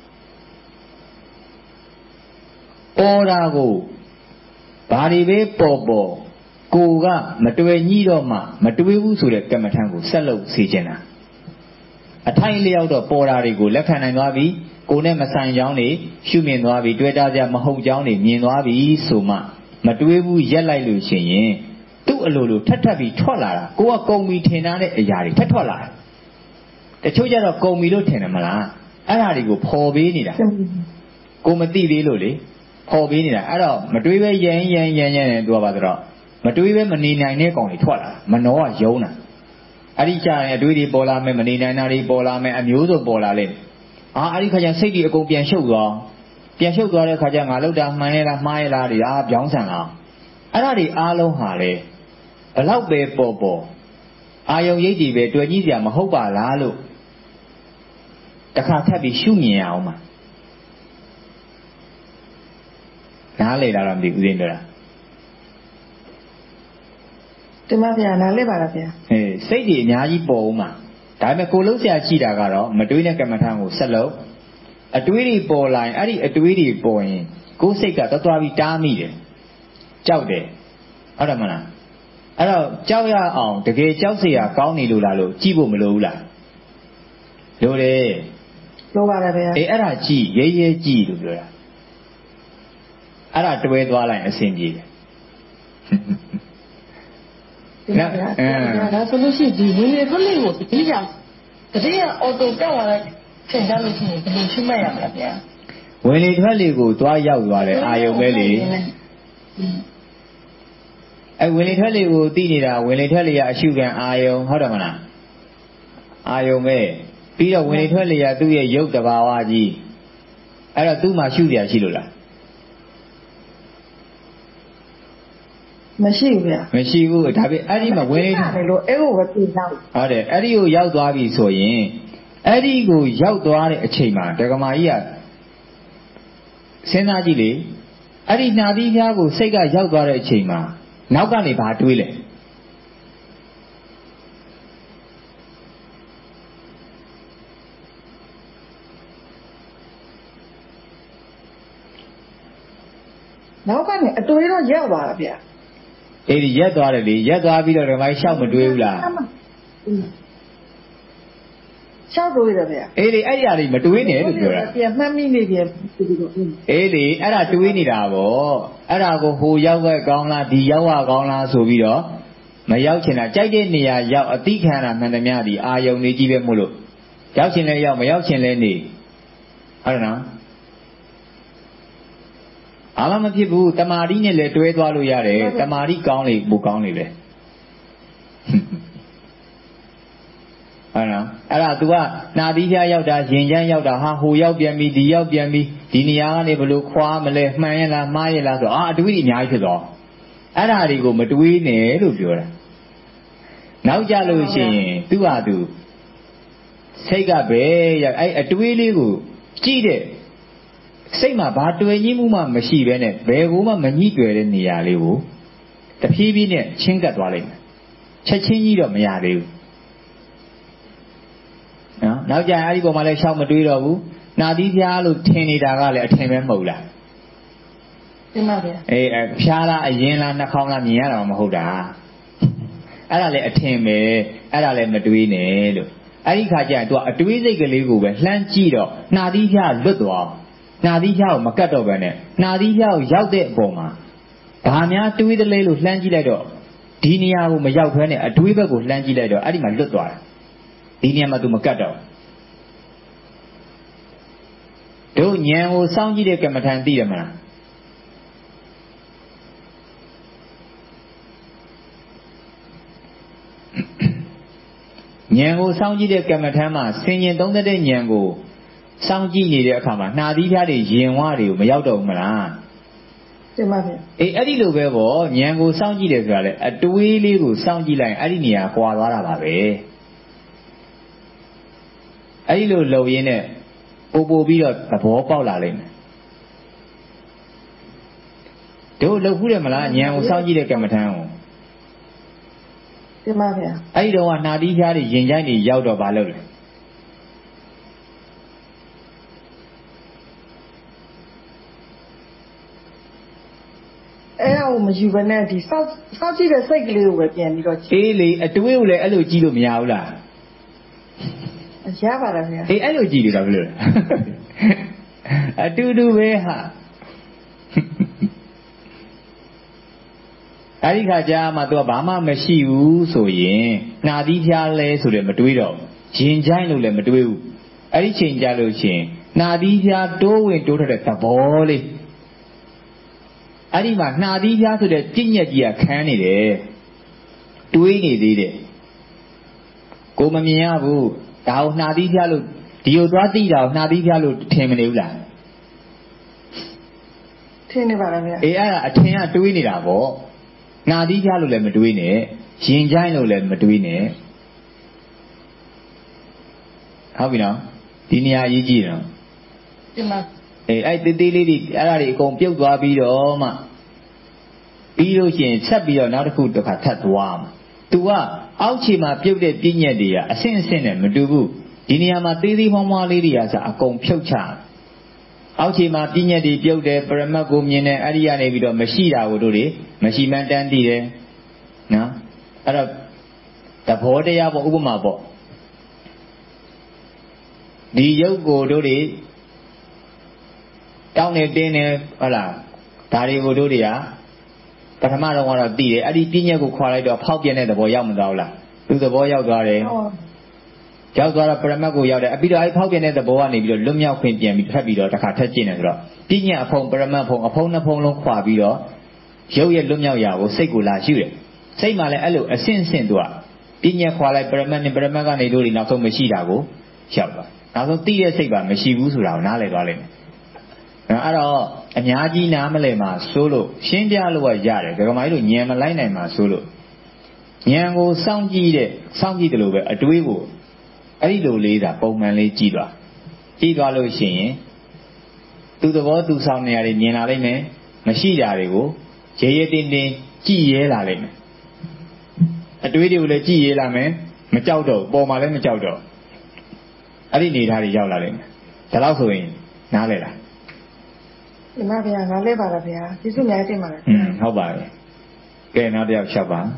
ပေါ်တာကိုဘာတွေပဲပေါ်ပေါ်ကိုကမတွေ့ညှိတော့မှမတွေးဘူးဆိုတဲ့ကမ္မထံကိုဆက်လုပ်စေချင်တာအထိုင်လျောက်တော့ပေါ်တာတွေကိုလက်ခံနိုင်သွားပြီကိုနဲ့မဆိုင်ကြောင်းတွေရှုမြင်သွားပြီတွေ့တာကြမဟုတ်ကြောင်းတွေမြင်သွားပြီဆိုမှမတွေးဘူးရက်လိုက်လို့ရှိရင်သူ့အလိုလိုထပ်ထပ်ပြီးထွက်လာတာကိုကကုံပြီထင်တဲ့အရာတွေထပ်ထွက်လာတယ်တချို့ကျတော့ကုံပြီလို့ထင်တယ်မလားအဲ့ဒါတွေကိုဖော်ပေးနေတာကိုမသိသေးလို့လေဖော်ပေးနေတာအဲ့တော့မတွေးပဲရန်ရန်ရန်ရန်နဲ့ပြောပါတော့မတွေးပဲမနေနိုင်တဲ့ကောင်တွေထွက်လာမနှောကယုံတာအဲ့ဒီကြရင်အတွေးတွေပေါ်လာမယ်မနေနိုင်တာတွေပေါ်လာမယ်အမျိုးစုံပေါ်လာလိမ့်အာအဲ့ဒီခါကျစိတ်တွေအကုန်ပြန်ရှုပ်သွားပြန်ရှုပ်သွားတဲ့ခါကျငါလောက်တာမှန်ရဲ့လားမှားရဲ့လားတွေအာပြောင်းဆန်လာအဲ့ဒါတွေအားလုံးဟာလေဘလောက်ပဲပေါ်ပေါ်အာယုံရိပ်တွေပဲတွေ့ကြီးစရာမဟုတ်ပါလားလို့တခါထပ်ပြီးရှုမြင်ရအောင်ပါနားလေတာတော့မသိဘူးသိနေတာတင်ပါဗျာနားလေပါလားဗျာအေးစိတ်တွေအများကြီးပေါ်ဦးမှာဒါပေမဲ့ကိုလုံးဆရာကြည့်တာကတော့မတွေးတဲ့ကမ္မထံကိုဆက်လုပ်အတွေးတွေပေါ်လာရင်အဲ့ဒီအတွေးတွေပေါ်ရင်ကိုယ်စိတ်ကတော်တော်ပြီးတားမိတယ်ကြောက်တယ်ဟုတ်တယ်မလားအဲ့တော့ကြောက်ရအောင်တကယ်ကြောက်เสียကောင်းနေလို့လားလို့ကြည့်ဖို့မလိုဘူးလားလိုတယ်လိုပါတယ်ဗျာအေးအဲ့ဒါကြည့်ရဲရဲကြည့်လို့ပြောတာအဲ့ဒါတွဲသွားလိုက်အဆင်ပြေတယ်ဒါဒါဆိုလို့ရှိရင်ဒီဝင်လေထွက်လေကိုဒီကြောင်တတိယအော်တိုကောက်လာတဲ့ချိန်ကြလို့ရှိရင်ဘယ်လိုရှုမှတ်ရမလဲဗျာဝင်လေထွက်လေကိုသွားရောက်သွားတယ်အာယုံပဲလေအဲဝင်လေထွက်လေကိုသိနေတာဝင်လေထွက်လေရအရှုခံအာယုံဟုတ်တယ်မလားအာယုံပဲပြီးတော့ဝင်လေထွက်လေရသူ့ရဲ့ရုပ်တဘာဝကြီးအဲ့တော့သူ့မှာရှုစရာရှိလို့လားမရှိဘူးဗျာမရှိဘူးဒါပေအဲ့ဒီမှာဝင်လေထွက်လို့အဲ့ကိုပဲပြင်တော့ဟုတ်တယ်အဲ့ဒီကိုရောက်သွားပြီဆိုရင်အဲ့ဒီကိုရောက်သွားတဲ့အချိန်မှာဒကမာကြီးကစဉ်းစားကြည့်လေအဲ့ဒီနှာသီးပြားကိုစိတ်ကရောက်သွားတဲ့အချိန်မှာနောက်ကနေဘာတွေးလဲနောက်ကနေအတွေးတော့ရက်သွားတာဗျာအေးဒီရက်သွားတယ်လေရက်သွားပြီးတော့ဓမ္မကြီးရှောက်မတွေးဘူးလားရှောက်တွေးတယ်ဗျာအေးလေအဲ့ဒီအရာတွေမတွေးနဲ့လို့ပြောတာပြန်မှတ်မိနေပြန်အေးလေအဲ့ဒါတွေးနေတာပေါ့အဲ့ဒါကိုဟိုရောက်ခဲ့ကောင်းလားဒီရောက်ရကောင်းလားဆိုပြီးတော့မရောက်ချင်တာကြိုက်တဲ့နေရာရောက်အတိခံတာမှန်သမျှဒီအာယုံနေကြီးပဲမို့လို့ရောက်ချင်လဲရောက်မရောက်ချင်လဲနေဟုတ်တယ်နော်အားမမဖြစ်ဘူးတမာတိနဲ့လည်းတွဲသွားလို့ရတယ်တမာတိကောင်းလေပိုကောင်းလေပဲဟုတ်နော်အဲ့ဒါ तू ကနာသီးပြရောက်တာရင်ချမ်းရောက်တာဟာဟိုရောက်ပြန်ပြီဒီရောက်ပြန်ပြီဒီနေရာကနေဘလို့ခွာမလဲမှန်ရလားမှားရလားဆိုအာအတွေးကြီးအများကြီးဖြစ်သွားအဲ့ဒါတွေကိုမတွေးနဲ့လို့ပြောတာနောက်ကြလို့ရှိရင် तू ဟာ तू စိတ်ကပဲအဲ့အတွေးလေးကိုကြည့်တဲ့စိတ်မှာဘာတွေ့ညှိမှုမှမရှိဘဲနဲ့ဘယ်ကိုမှမညှိတွေ့တဲ့နေရာလေးကိုတဖြည်းဖြည်းနဲ့ချင်းကပ်သွားလိုက်မယ်ချက်ချင်းကြီးတော့မရသေးဘူးနော်နောက်ကြရင်အဲ့ဒီပုံမှာလည်းရှောက်မတွေးတော့ဘူးနာသီးပြားလို့ထင်နေတာကလည်းအထင်ပဲမဟုတ်လားတင်ပါဗျာအေးအဖျားလားအရင်လားနှာခေါင်းလားမြင်ရတာမဟုတ်တာအဲ့ဒါလည်းအထင်ပဲအဲ့ဒါလည်းမတွေးနဲ့လို့အဲ့ဒီခါကျရင် तू အတွေးစိတ်ကလေးကိုပဲလှမ်းကြည့်တော့နာသီးပြားလွတ်သွားနာသီးပြားကိုမကတ်တော့ပဲနဲ့နာသီးပြားကိုရောက်တဲ့အပေါ်မှာဘာများတွေးသလဲလို့လှမ်းကြည့်လိုက်တော့ဒီနေရာကိုမရောက်ဘဲနဲ့အတွေးဘက်ကိုလှမ်းကြည့်လိုက်တော့အဲ့ဒီမှာလွတ်သွားတာဒီနေရာမှာ तू မကတ်တော့တို့ဉာဏ်ကိုစောင့်ကြည့်တဲ့ကမ္မထံသိတယ်မလားဉာဏ်ကိုစောင့်ကြည့်တဲ့ကမ္မထံမှာဆင်ញင်သုံးသက်တဲ့ဉာဏ်ကိုစောင့်ကြည့်နေတဲ့အခါမှာနှာသီးပြားတွေရင်ဝတွေကိုမရောက်တော့ဘူးမလားတင်ပါဗျာအေးအဲ့ဒီလိုပဲပေါ့ဉာဏ်ကိုစောင့်ကြည့်တယ်ဆိုတာလေအတွေးလေးကိုစောင့်ကြည့်လိုက်ရင်အဲ့ဒီနေရာကွာသွားတာပါပဲအဲ့ဒီလိုလှုပ်ရင်းနဲ့ပို့ပို့ပြီးတော့သဘောပေါက်လာလိမ့်မယ်တို့လှုပ်ခုတယ်မလားဉာဏ်ကိုစောင့်ကြည့်တဲ့ကမ္မထံကိုတင်ပါဗျာအဲ့ဒီတော့ကနှာသီးပြားတွေရင်ကြိုက်တွေရောက်တော့ဘာလုပ်လဲအဲ့ဒါကိုမယူဘဲနဲ့ဒီစောက်စောက်ကြည့်တဲ့စိတ်ကလေးကိုပဲပြန်ပြီးတော့အေးလေအတွေးကိုလည်းအဲ့လိုကြည့်လို့မရဘူးလားရပါတယ်ဗျာအေးအဲ့လိုကြည့်နေတာဘယ်လိုလဲအတူတူပဲဟာအဲ့ဒီခါကျမှ तू ကဘာမှမရှိဘူးဆိုရင်နှာသီးပြားလဲဆိုတယ်မတွေးတော့ရင်ကြိုင်းလို့လည်းမတွေးဘူးအဲ့ဒီချိန်ကြလို့ရှိရင်နှာသီးပြားတိုးဝင်တိုးထတဲ့သဘောလေးအဲ့ဒီမှာနှာသီးပြားဆိုတဲ့ကြည်ညက်ကြီးကခန်းနေတယ်တွေးနေသေးတယ်ကိုမမြင်ရဘူးဒါကိုနှာသီးပြားလို့ဒီကိုသွားသိတာကိုနှာသီးပြားလို့ထင်မနေဘူးလားထင်နေပါလားဗျာအေးအဲ့ဒါအထင်ကတွေးနေတာပေါ့နှာသီးပြားလို့လည်းမတွေးနဲ့ရင်ကြိုင်းလို့လည်းမတွေးနဲ့ဟုတ်ပြီနော်ဒီနေရာအရေးကြီးတယ်နော်ဒီမှာအေးအဲ့တေးသေးလေးတွေအဲ့ဒါတွေအကုန်ပြုတ်သွားပြီးတော့မှပြီးလို့ရှိရင်ဆက်ပြီးတော့နောက်တစ်ခုတစ်ခါထပ်သွားမှာ तू ကအောက်ခြေမှာပြုတ်တဲ့ပြည့်ညက်တွေကအဆင့်အဆင့်နဲ့မတူဘူးဒီနေရာမှာသေးသေးမွှားမွှားလေးတွေကဆိုအကုန်ဖြုတ်ချအောက်ခြေမှာပြည့်ညက်တွေပြုတ်တယ်ပရမတ်ကိုမြင်တယ်အဲ့ဒီကနေပြီးတော့မရှိတာကိုတို့တွေမရှိမှန်းတန်းသိတယ်နော်အဲ့တော့သဘောတရားပေါ့ဥပမာပေါ့ဒီရုပ်ကိုတို့တွေတောင်းနေတင်းနေဟုတ်လားဒါတွေကိုတို့တွေကပထမတော့ကတော့သိတယ်အဲ့ဒီပြည့်ညက်ကိုခွာလိုက်တော့ဖောက်ပြန်တဲ့သဘောရောက်မသွားဘူးလားသူသဘောရောက်သွားတယ်ရောက်သွားတော့ပရမတ်ကိုရောက်တယ်ပြီးတော့အဲ့ဖောက်ပြန်တဲ့သဘောကနေပြီးတော့လွတ်မြောက်ခွင့်ပြန်ပြီးထပ်ပြီးတော့တစ်ခါထပ်ကျင့်တယ်ဆိုတော့ပြည့်ညက်အဖုံပရမတ်ဖုံအဖုံနှစ်ဖုံလုံးခွာပြီးတော့ရုပ်ရဲ့လွတ်မြောက်ရာကိုစိတ်ကိုလာရှုတယ်စိတ်မှလည်းအဲ့လိုအဆင့်ဆင့်သူကပြည့်ညက်ခွာလိုက်ပရမတ်နဲ့ပရမတ်ကနေတို့ဒီနောက်ဆုံးမရှိတာကိုရောက်သွားနောက်ဆုံးသိတဲ့စိတ်ပါမရှိဘူးဆိုတာကိုနားလည်သွားလိမ့်မယ်အဲ့တော့အများကြီးနားမလည်မှာဆိုလို့ရှင်းပြလို့ရတယ်ဒကမာကြီးတို့ဉာဏ်မလိုက်နိုင်မှာဆိုလို့ဉာဏ်ကိုစောင့်ကြည့်တဲ့စောင့်ကြည့်တယ်လို့ပဲအတွေးကိုအဲ့ဒီလိုလေးသာပုံမှန်လေးကြည့်သွားကြည့်သွားလို့ရှိရင်သူသဘောသူဆောင်နေရတယ်မြင်လာလိမ့်မယ်မရှိတာတွေကိုရေရဲတင်းတင်းကြည့်ရဲလာလိမ့်မယ်အတွေးတွေကိုလည်းကြည့်ရဲလာမယ်မကြောက်တော့ပေါ်မှာလည်းမကြောက်တော့အဲ့ဒီနေသားတွေရောက်လာလိမ့်မယ်ဒါတော့ဆိုရင်နားလဲလားဒီမှာဗျာနားလဲပါလားဗျာကျေးဇူးများတင်ပါလားอืมဟုတ်ပါပြီကဲနောက်တစ်ယောက်လျှောက်ပါ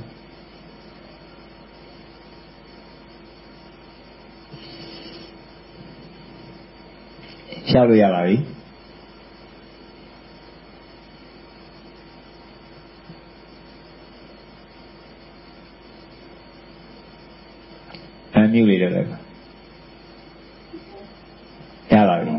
လျှောက်လို့ရပါပြီအမြူလေးတော့လည်းရပါပြီ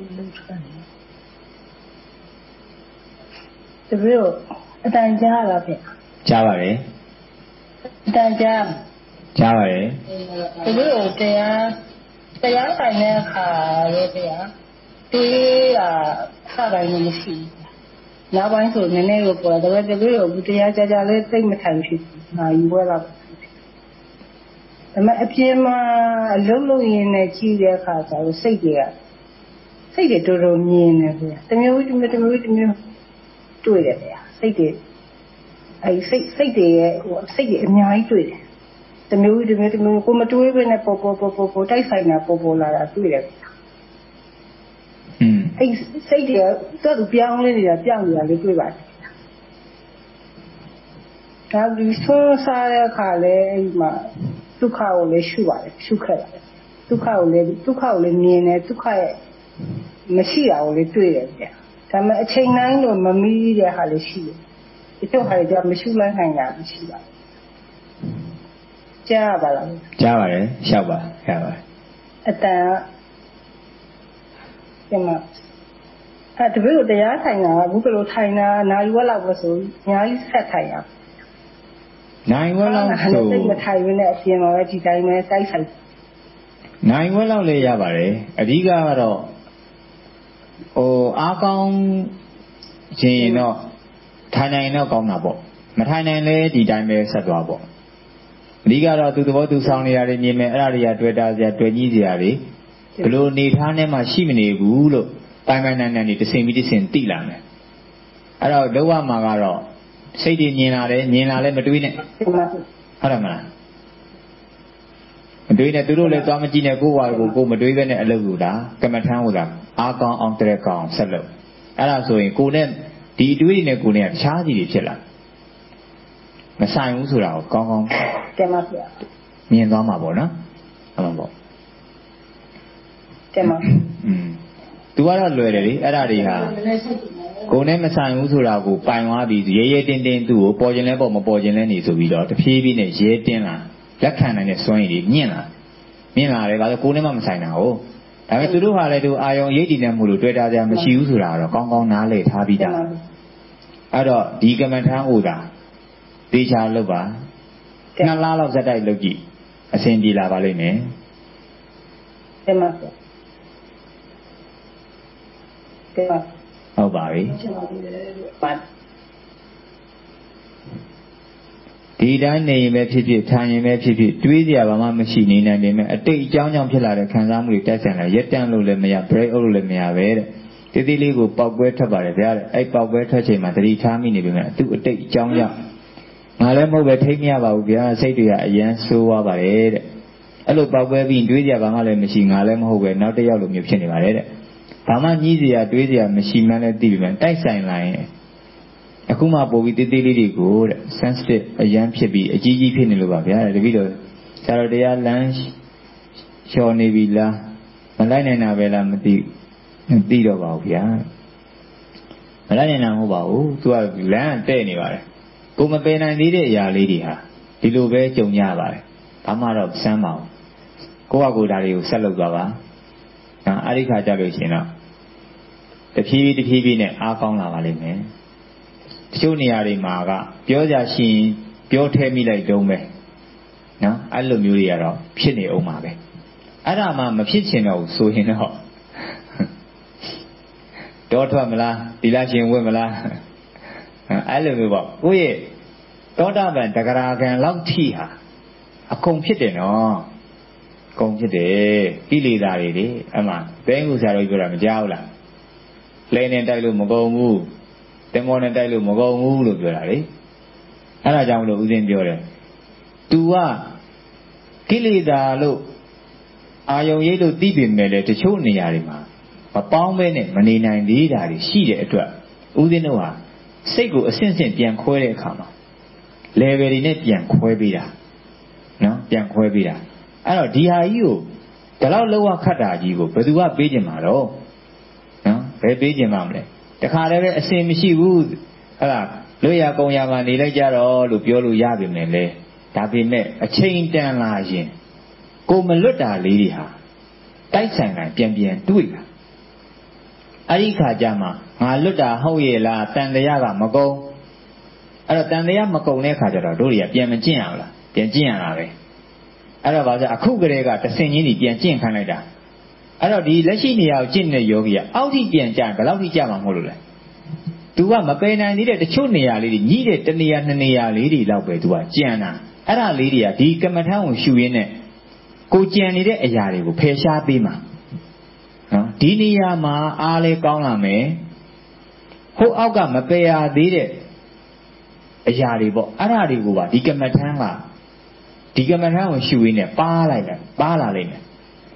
တပည့်အတန်ကြားလားဗျကြားပါတယ်အတန်ကြားကြားပါတယ်တပည့်တရားတရားဆိုင်တဲ့အခါလေးဗျာတွေးတာခါတိုင်းမရှိဘူးနောက်ပိုင်းဆိုနည်းနည်းကိုပေါ်တယ်တပည့်ကိုဘူးတရားကြကြလေးသိမ့်မထိုင်ဖြစ်ဘူး။ငါယူွက်တော့ဒါပေမဲ့အပြင်းမှာအလုံးလုံးရင်းနဲ့ကြီးတဲ့အခါကျတော့စိတ်တွေကစိတ်တွေတော်တော်မြင်နေဗျာတမျိုးတမျိုးတမျိုးတမျိုးတွေ့တယ်ဗျာစိတ်တွေအဲစိတ်စိတ်တွေရဲ့ဟိုစိတ်တွေအများကြီးတွေ့တယ်တမျိုးတမျိုးတမျိုးကိုမတွေးဘဲနဲ့ပေါ်ပေါ်ပေါ်ပေါ်ပေါ်တိုက်ဆိုင်တာပေါ်ပေါ်လာတာတွေ့တယ်ဗျာอืมအဲစိတ်တွေကတော့ပြောင်းလဲနေတာပြောင်းနေတာလေးတွေ့ပါတယ်ဒါဒီဆိုစားတဲ့အခါလဲအဲ့မှာဒုက္ခကိုလည်းရှုပါတယ်ရှုခဲ့ပါတယ်ဒုက္ခကိုလည်းဒုက္ခကိုလည်းမြင်တယ်ဒုက္ခရဲ့မရှိတာကိုလည်းတွေ့တယ်ဗျာဒါပေမဲ့အချိန်တိုင်းတော့မမီးတဲ့ဟာလည်းရှိတယ်ဒီတော့ဟာကြမရှုလိုက်နိုင်တာမရှိပါဘူးကြားပါလားကြားပါတယ်ရှောက်ပါရပါတယ်အတန်ဒီမှာအဲ့တပည့်ကိုတရားထိုင်တာဘူးကလေးထိုင်တာနာယူဝက်လောက်ပဲဆိုအများကြီးဆက်ထိုင်ရနိုင်ဝက်လောက်ဆိုစိတ်မထိုင်ရင်းနဲ့အပြင်မှာပဲဒီတိုင်းပဲတိုက်ဆိုင်နိုင်ဝက်လောက်လေးရပါတယ်အဓိကကတော့ဟိုအားကောင်းခြင်းတော့ထိုင်နိုင်တော့ကောင်းတာပေါ့မထိုင်နိုင်လဲဒီတိုင်းပဲဆက်သွားပေါ့အဓိကတော့သူသဘောသူဆောင်နေရတယ်မြင်မယ်အဲ့ဒါတွေကတွေ့တာစရာတွေ့ကြီးစရာတွေဘလို့နေထားနဲ့မှရှိမနေဘူးလို့ပိုင်ပိုင်နိုင်နိုင်နေတစ်စင်ပြီးတစ်စင်တိလာမယ်အဲ့တော့လောကမှာကတော့စိတ်တွေမြင်လာတယ်မြင်လာလဲမတွေးနဲ့ဟုတ်တယ်မလားမတွေးနဲ့သူတို့လည်းသွားမကြည့်နဲ့ကိုယ့်ဘာကိုကိုမတွေးပဲနဲ့အလုပ်လုပ်တာကမ္မထမ်းဟုတ်တာအားကောင်းအောင်တဲ့ကောင်းဆက်လုပ်အဲ့ဒါဆိုရင်ကိုနဲ့ဒီအတွေးတွေနဲ့ကိုနဲ့တခြားစီတွေဖြစ်လာမဆိုင်ဘူးဆိုတာကိုကောင်းကောင်းတင်ပါဗျာမြင်သွားမှာပေါ့နော်ဟုတ်မှာပေါ့တင်ပါอืมသူကတော့လွယ်တယ်လေအဲ့ဒါတွေဟာကိုနဲ့မဆိုင်ဘူးဆိုတာကိုပိုင်သွားပြီးရဲရဲတင်းတင်းသူ့ကိုပေါ်ကျင်လဲပေါ်မပေါ်ကျင်လဲနေဆိုပြီးတော့တဖြည်းဖြည်းနဲ့ရဲတင်းလာလက်ခံနိုင်တဲ့စွမ်းရည်တွေမြင့်လာမြင့်လာတယ်ဒါဆိုကိုနဲ့မှမဆိုင်တာဟုတ်ဒါပေမဲ့သူတို့ဟာလည်းသူအာယုံရိပ်တည်နေမှုလို့တွေ့တာကြမရှိဘူးဆိုတာတော့ကောင်းကောင်းနားလည်ထားပြီးသားအဲ့တော့ဒီကမ္မထမ်းဥတာတေချာလုပ်ပါနှစ်လလောက်ဇက်တိုက်လုပ်ကြည့်အဆင်ပြေလာပါလိမ့်မယ်တင်ပါတင်ပါဟုတ်ပါပြီဒီတိုင်းနေရင်ပဲဖြစ်ဖြစ်ထိုင်ရင်ပဲဖြစ်ဖြစ်တွေးစရာဘာမှမရှိနေနိုင်ပေမဲ့အတိတ်အကြောင်းကြောင့်ဖြစ်လာတဲ့ခံစားမှုတွေတက်ဆင်လာရက်တန့်လို့လည်းမရ break အုပ်လို့လည်းမရပဲတဲ့တိတိလေးကိုပေါက်ကွဲထွက်ပါတယ်ဗျာတဲ့အဲ့ပေါက်ကွဲထွက်ချိန်မှာသတိထားမိနေပေမဲ့သူ့အတိတ်အကြောင်းကြောင့်ငါလည်းမဟုတ်ပဲထိမရပါဘူးဗျာစိတ်တွေကအယမ်းဆိုးသွားပါတယ်တဲ့အဲ့လိုပေါက်ကွဲပြီးတွေးစရာဘာမှလည်းမရှိငါလည်းမဟုတ်ပဲနောက်တစ်ယောက်လိုမျိုးဖြစ်နေပါတယ်တဲ့ဘာမှကြီးစရာတွေးစရာမရှိမှန်းလည်းသိပြီမှတိုက်ဆိုင်လာရင်အခုမှပို့ပြီးတေးသေးလေးတွေကိုတဲ့ sensitive အရန်ဖြစ်ပြီးအကြီးကြီးဖြစ်နေလို့ပါဗျာတပည့်တော်ဆရာတော်တရားလမ်းလျှော်နေပြီလားမလိုက်နိုင်တာပဲလားမသိမသိတော့ပါဘူးဗျာမလိုက်နိုင်တာမဟုတ်ပါဘူးသူကလမ်းတဲ့နေပါတယ်ကိုမပယ်နိုင်သေးတဲ့အရာလေးတွေဟာဒီလိုပဲကြုံရပါတယ်ဘာမှတော့စမ်းပါဘူးကိုယ့်ဟာကိုယ်ဒါတွေကိုဆက်လုပ်သွားပါနော်အဲ့ဒီခါကြလို့ရှိရင်တော့တဖြည်းဖြည်းတဖြည်းဖြည်းနဲ့အားကောင်းလာပါလိမ့်မယ်တချို့နေရာတွေမှာကပြောကြရှိရင်ပြောထဲမိလိုက်တုံးပဲနော်အဲ့လိုမျိုးတွေကတော့ဖြစ်နေအောင်ပါပဲအဲ့ဒါမှမဖြစ်ချင်တော့ဘူးဆိုရင်တော့ဒတောထွက်မလားသီလရှင်ဝတ်မလားအဲ့လိုမျိုးပေါ့ကိုယ့်ရဲ့သောတာပန်တဂရကံလောက်ထိဟာအကုန်ဖြစ်တယ်နော်အကုန်ဖြစ်တယ်ကိလေသာတွေလေအမှဘဲငူဆရာတို့ပြောတာမကြောက်လားလဲနဲ့တိုက်လို့မကုန်ဘူးတင်မောနဲ့တိုက်လို့မကုန်ဘူးလို့ပြောတာလေအဲ့ဒါကြောင့်မလို့ဦးဇင်းပြောတယ် तू ကကိလေသာလို့အာယုံရိပ်လို့သိပေမဲ့လည်းတချို့နေရာတွေမှာမပေါင်းပဲနဲ့မနေနိုင်သေးတာတွေရှိတဲ့အတွက်ဦးဇင်းတို့ဟာစိတ်ကိုအဆင့်ဆင့်ပြန်ခွဲတဲ့အခါမှာ level တွေနဲ့ပြန်ခွဲပေးတာနော်ပြန်ခွဲပေးတာအဲ့တော့ဒီဟာကြီးကိုဒီလောက်လောကခတ်တာကြီးကိုဘယ်သူကပေးကြမှာတော့နော်ဘယ်ပေးကြမှာမလဲတခါတည်းပဲအစင်မရှိဘူးအဲ့ဒါလွတ်ရကုံရမှာနေလိုက်ကြတော့လို့ပြောလို့ရပြီမယ်လေဒါပေမဲ့အချိန်တန်လာရင်ကိုမလွတ်တာလေးတွေဟာတိုက်ဆိုင်တိုင်းပြန်ပြန်တွေ့တာအဲ့ဒီခါကျမှငါလွတ်တာဟုတ်ရဲ့လားတန်တရားကမကုန်အဲ့တော့တန်တရားမကုန်တဲ့ခါကျတော့တို့တွေကပြန်မကျင့်ရဘူးလားပြန်ကျင့်ရတာပဲအဲ့တော့ဗာဆိုအခုကလေးကတဆင်ချင်းကြီးပြန်ကျင့်ခိုင်းလိုက်တာအဲ့တော့ဒီလက်ရှိနေရာကိုကျင့်တဲ့ယောဂီကအောက်ထိပြန်ကြဘယ်လောက်ထိကြမှာမဟုတ်လို့လဲ तू ကမပယ်နိုင်သေးတဲ့တချို့နေရာလေးတွေညှိတဲ့တနေရာနှစ်နေရာလေးတွေလောက်ပဲ तू ကကြံတာအဲ့ဒါလေးတွေကဒီကမ္မထံကိုရှူရင်းနဲ့ကိုကြံနေတဲ့အရာတွေကိုဖယ်ရှားပေးမှာနော်ဒီနေရာမှာအားလဲကောင်းလာမယ်ဟိုအောက်ကမပယ်ရသေးတဲ့အရာတွေပေါ့အဲ့ဒါတွေကိုပါဒီကမ္မထံကဒီကမ္မထံကိုရှူရင်းနဲ့ပါလိုက်တယ်ပါလာလိမ့်မယ်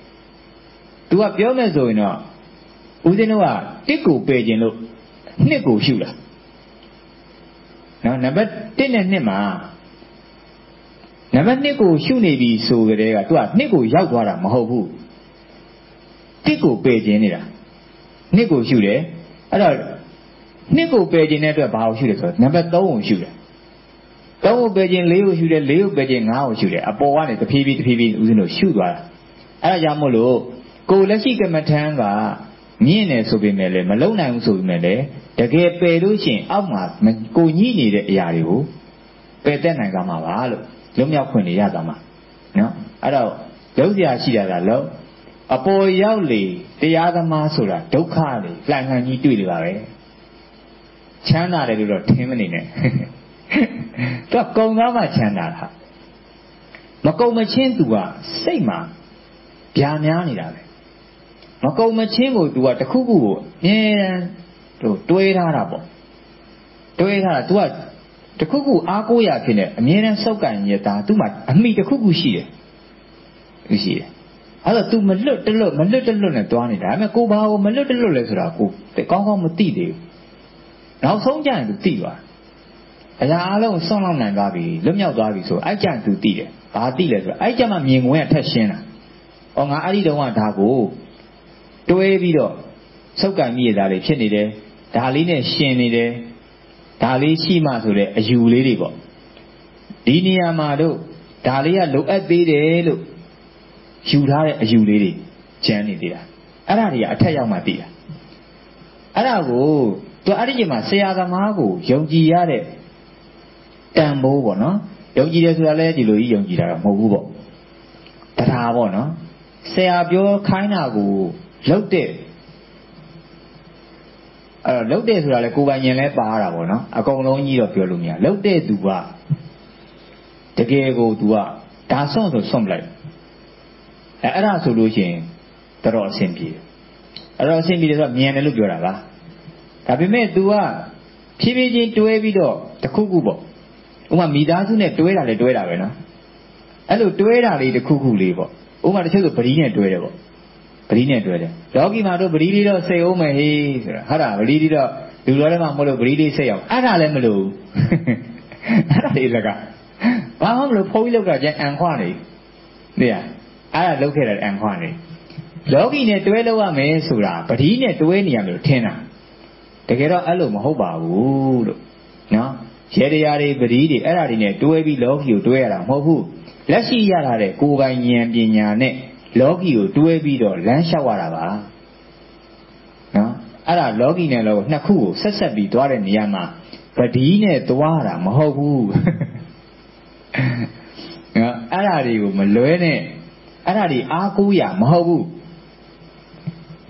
तू ကပြောမယ်ဆိုရင်တော့ဦးဇင်းတို့ကတစ်ကိုပယ်ခြင်းလို့နှစ်ကိုရှုတာနော်နံပါတ်တစ်နဲ့နှစ်မှာနံပါတ်နှစ်ကိုရှုနေပြီဆိုကြတဲ့က तू ကနှစ်ကိုရောက်သွားတာမဟုတ်ဘူးတစ်ကိုပယ်ခြင်းနေတာနှစ်ကိုရှုတယ်အဲ့တော့နှစ်ကိုပယ်ခြင်းတဲ့အတွက်ဘာကိုရှုလဲဆိုတော့နံပါတ်သုံးကိုရှုတယ်သုံးကိုပယ်ခြင်းလေးကိုရှုတယ်လေးကိုပယ်ခြင်းငါးကိုရှုတယ်အပေါ်ကနေတဖြည်းဖြည်းတဖြည်းဖြည်းဦးဇင်းတို့ရှုသွားတာအဲ့ဒါကြောင့်မို့လို့ကိုလက်ရှိကမ္မထံကမြင့်နေဆိုပေမဲ့လည်းမလုံနိုင်ဘူးဆိုပေမဲ့လည်းတကယ်ပယ်လို့ရှိရင်အောက်မှာကိုညှိနေတဲ့အရာတွေကိုပယ်တတ်နိုင်ကြမှာပါလို့လွတ်မြောက်ခွင့်ရသွားမှာနော်အဲ့တော့လုံးစရာရှိတာကလုံးအပေါ်ရောက်လေတရားသမားဆိုတာဒုက္ခလေလှန်ခံကြီးတွေ့နေပါပဲချမ်းသာတယ်လို့တော့ထင်မနေနဲ့သူကကုံသားမှချမ်းသာတာမကုံမချင်းသူကစိတ်မှာဗျာများနေတာပဲမကုံမချင်းကို तू ကတခုခုကိုအမြဲတမ်းဟိုတွေးထားတာပေါ့တွေးထားတာ तू ကတခုခုအားကိုးရဖြစ်နေအမြဲတမ်းစောက်ကံရတာ तू မှာအမိတခုခုရှိတယ်ရှိတယ်အဲ့တော့ तू မလွတ်တလွတ်မလွတ်တလွတ်နဲ့တွားနေတာဒါပေမဲ့ကိုဘာကိုမလွတ်တလွတ်လဲဆိုတာကိုကောင်းကောင်းမသိသေးဘူးနောက်ဆုံးကျရင် तू သိသွားအရာအလုံးဆွန့်လောက်နိုင်သွားပြီလွတ်မြောက်သွားပြီဆိုအဲ့ကျရင် तू သိတယ်ဘာသိလဲဆိုတော့အဲ့ကျမှမြင်ဝင်ကထက်ရှင်းတာဩငါအဲ့ဒီတုန်းကဒါကိုတွဲပြီးတော့စောက်ကံမိရတာတွေဖြစ်နေတယ်ဒါလေးနဲ့ရှင်နေတယ်ဒါလေးရှိမှဆိုတဲ့အယူလေးတွေပေါ့ဒီနေရာမှာတို့ဒါလေးကလိုအပ်သေးတယ်လို့ယူထားတဲ့အယူလေးတွေကျန်နေသေးတာအဲ့ဒါတွေကအထက်ရောက်မှသိတာအဲ့ဒါကိုသူအဲ့ဒီချိန်မှာဆရာသမားကိုယုံကြည်ရတဲ့တန်ဖိုးပေါ့နော်ယုံကြည်တယ်ဆိုတာလည်းဒီလိုကြီးယုံကြည်တာတော့မဟုတ်ဘူးပေါ့တရားပေါ့နော်ဆရာပြောခိုင်းတာကိုလှုပ်တဲ့အဲ့တော့လှုပ်တဲ့ဆိုတာလေကိုယ်ပိုင်ဉာဏ်လဲပါရတာပေါ့နော်အကုန်လုံးကြီးတော့ပြောလို့မရလှုပ်တဲ့သူကတကယ်ကို तू ကဒါဆွန့်ဆိုဆွန့်ပလိုက်အဲအဲ့ဒါဆိုလို့ရှိရင်တော်တော်အဆင်ပြေအဲ့တော့အဆင်ပြေတယ်ဆိုတော့မြန်တယ်လို့ပြောတာပါဒါပေမဲ့ तू ကဖြည်းဖြည်းချင်းတွဲပြီးတော့တခုခုပေါ့ဥပမာမိသားစုနဲ့တွဲတာလေတွဲတာပဲနော်အဲ့လိုတွဲတာလေးတခုခုလေးပေါ့ဥပမာတချို့ဆိုပရိနဲ့တွဲတယ်ပေါ့ပရိနဲ့တွဲတယ်လောကီမှာတို့ပရိလေးတော့စိတ်အောင်မယ်ဟေးဆိုတာဟုတ်လားပရိလေးတော့လူတော်ထဲမှာမလို့ပရိလေးစိတ်အောင်အဲ့ဒါလည်းမလို့အဲ့ဒါလေးလက်ကဘာမှမလို့ဖုံးကြီးလောက်တာကျန်အန်ခွနေသိရအဲ့ဒါလောက်ခဲ့တယ်အန်ခွနေလောကီနဲ့တွဲလောက်ရမယ်ဆိုတာပရိနဲ့တွဲနေရမယ်လို့ထင်တာတကယ်တော့အဲ့လိုမဟုတ်ပါဘူးလို့နော်ရေတရားတွေပရိတွေအဲ့ဒါတွေနဲ့တွဲပြီးလောကီကိုတွဲရတာမဟုတ်ဘူးလက်ရှိရလာတဲ့ကိုယ်ပိုင်ဉာဏ်ပညာနဲ့လောကီကိုတွဲပြီးတော့လမ်းလျှောက်ရတာပါနော်အဲ့ဒါလောကီနဲ့လောကနှစ်ခုကိုဆက်ဆက်ပြီးသွားတဲ့နေရာမှာပတိနဲ့သွားတာမဟုတ်ဘူးနော်အဲ့ဒါတွေကိုမလွဲနဲ့အဲ့ဒါတွေအားကိုးရမဟုတ်ဘူး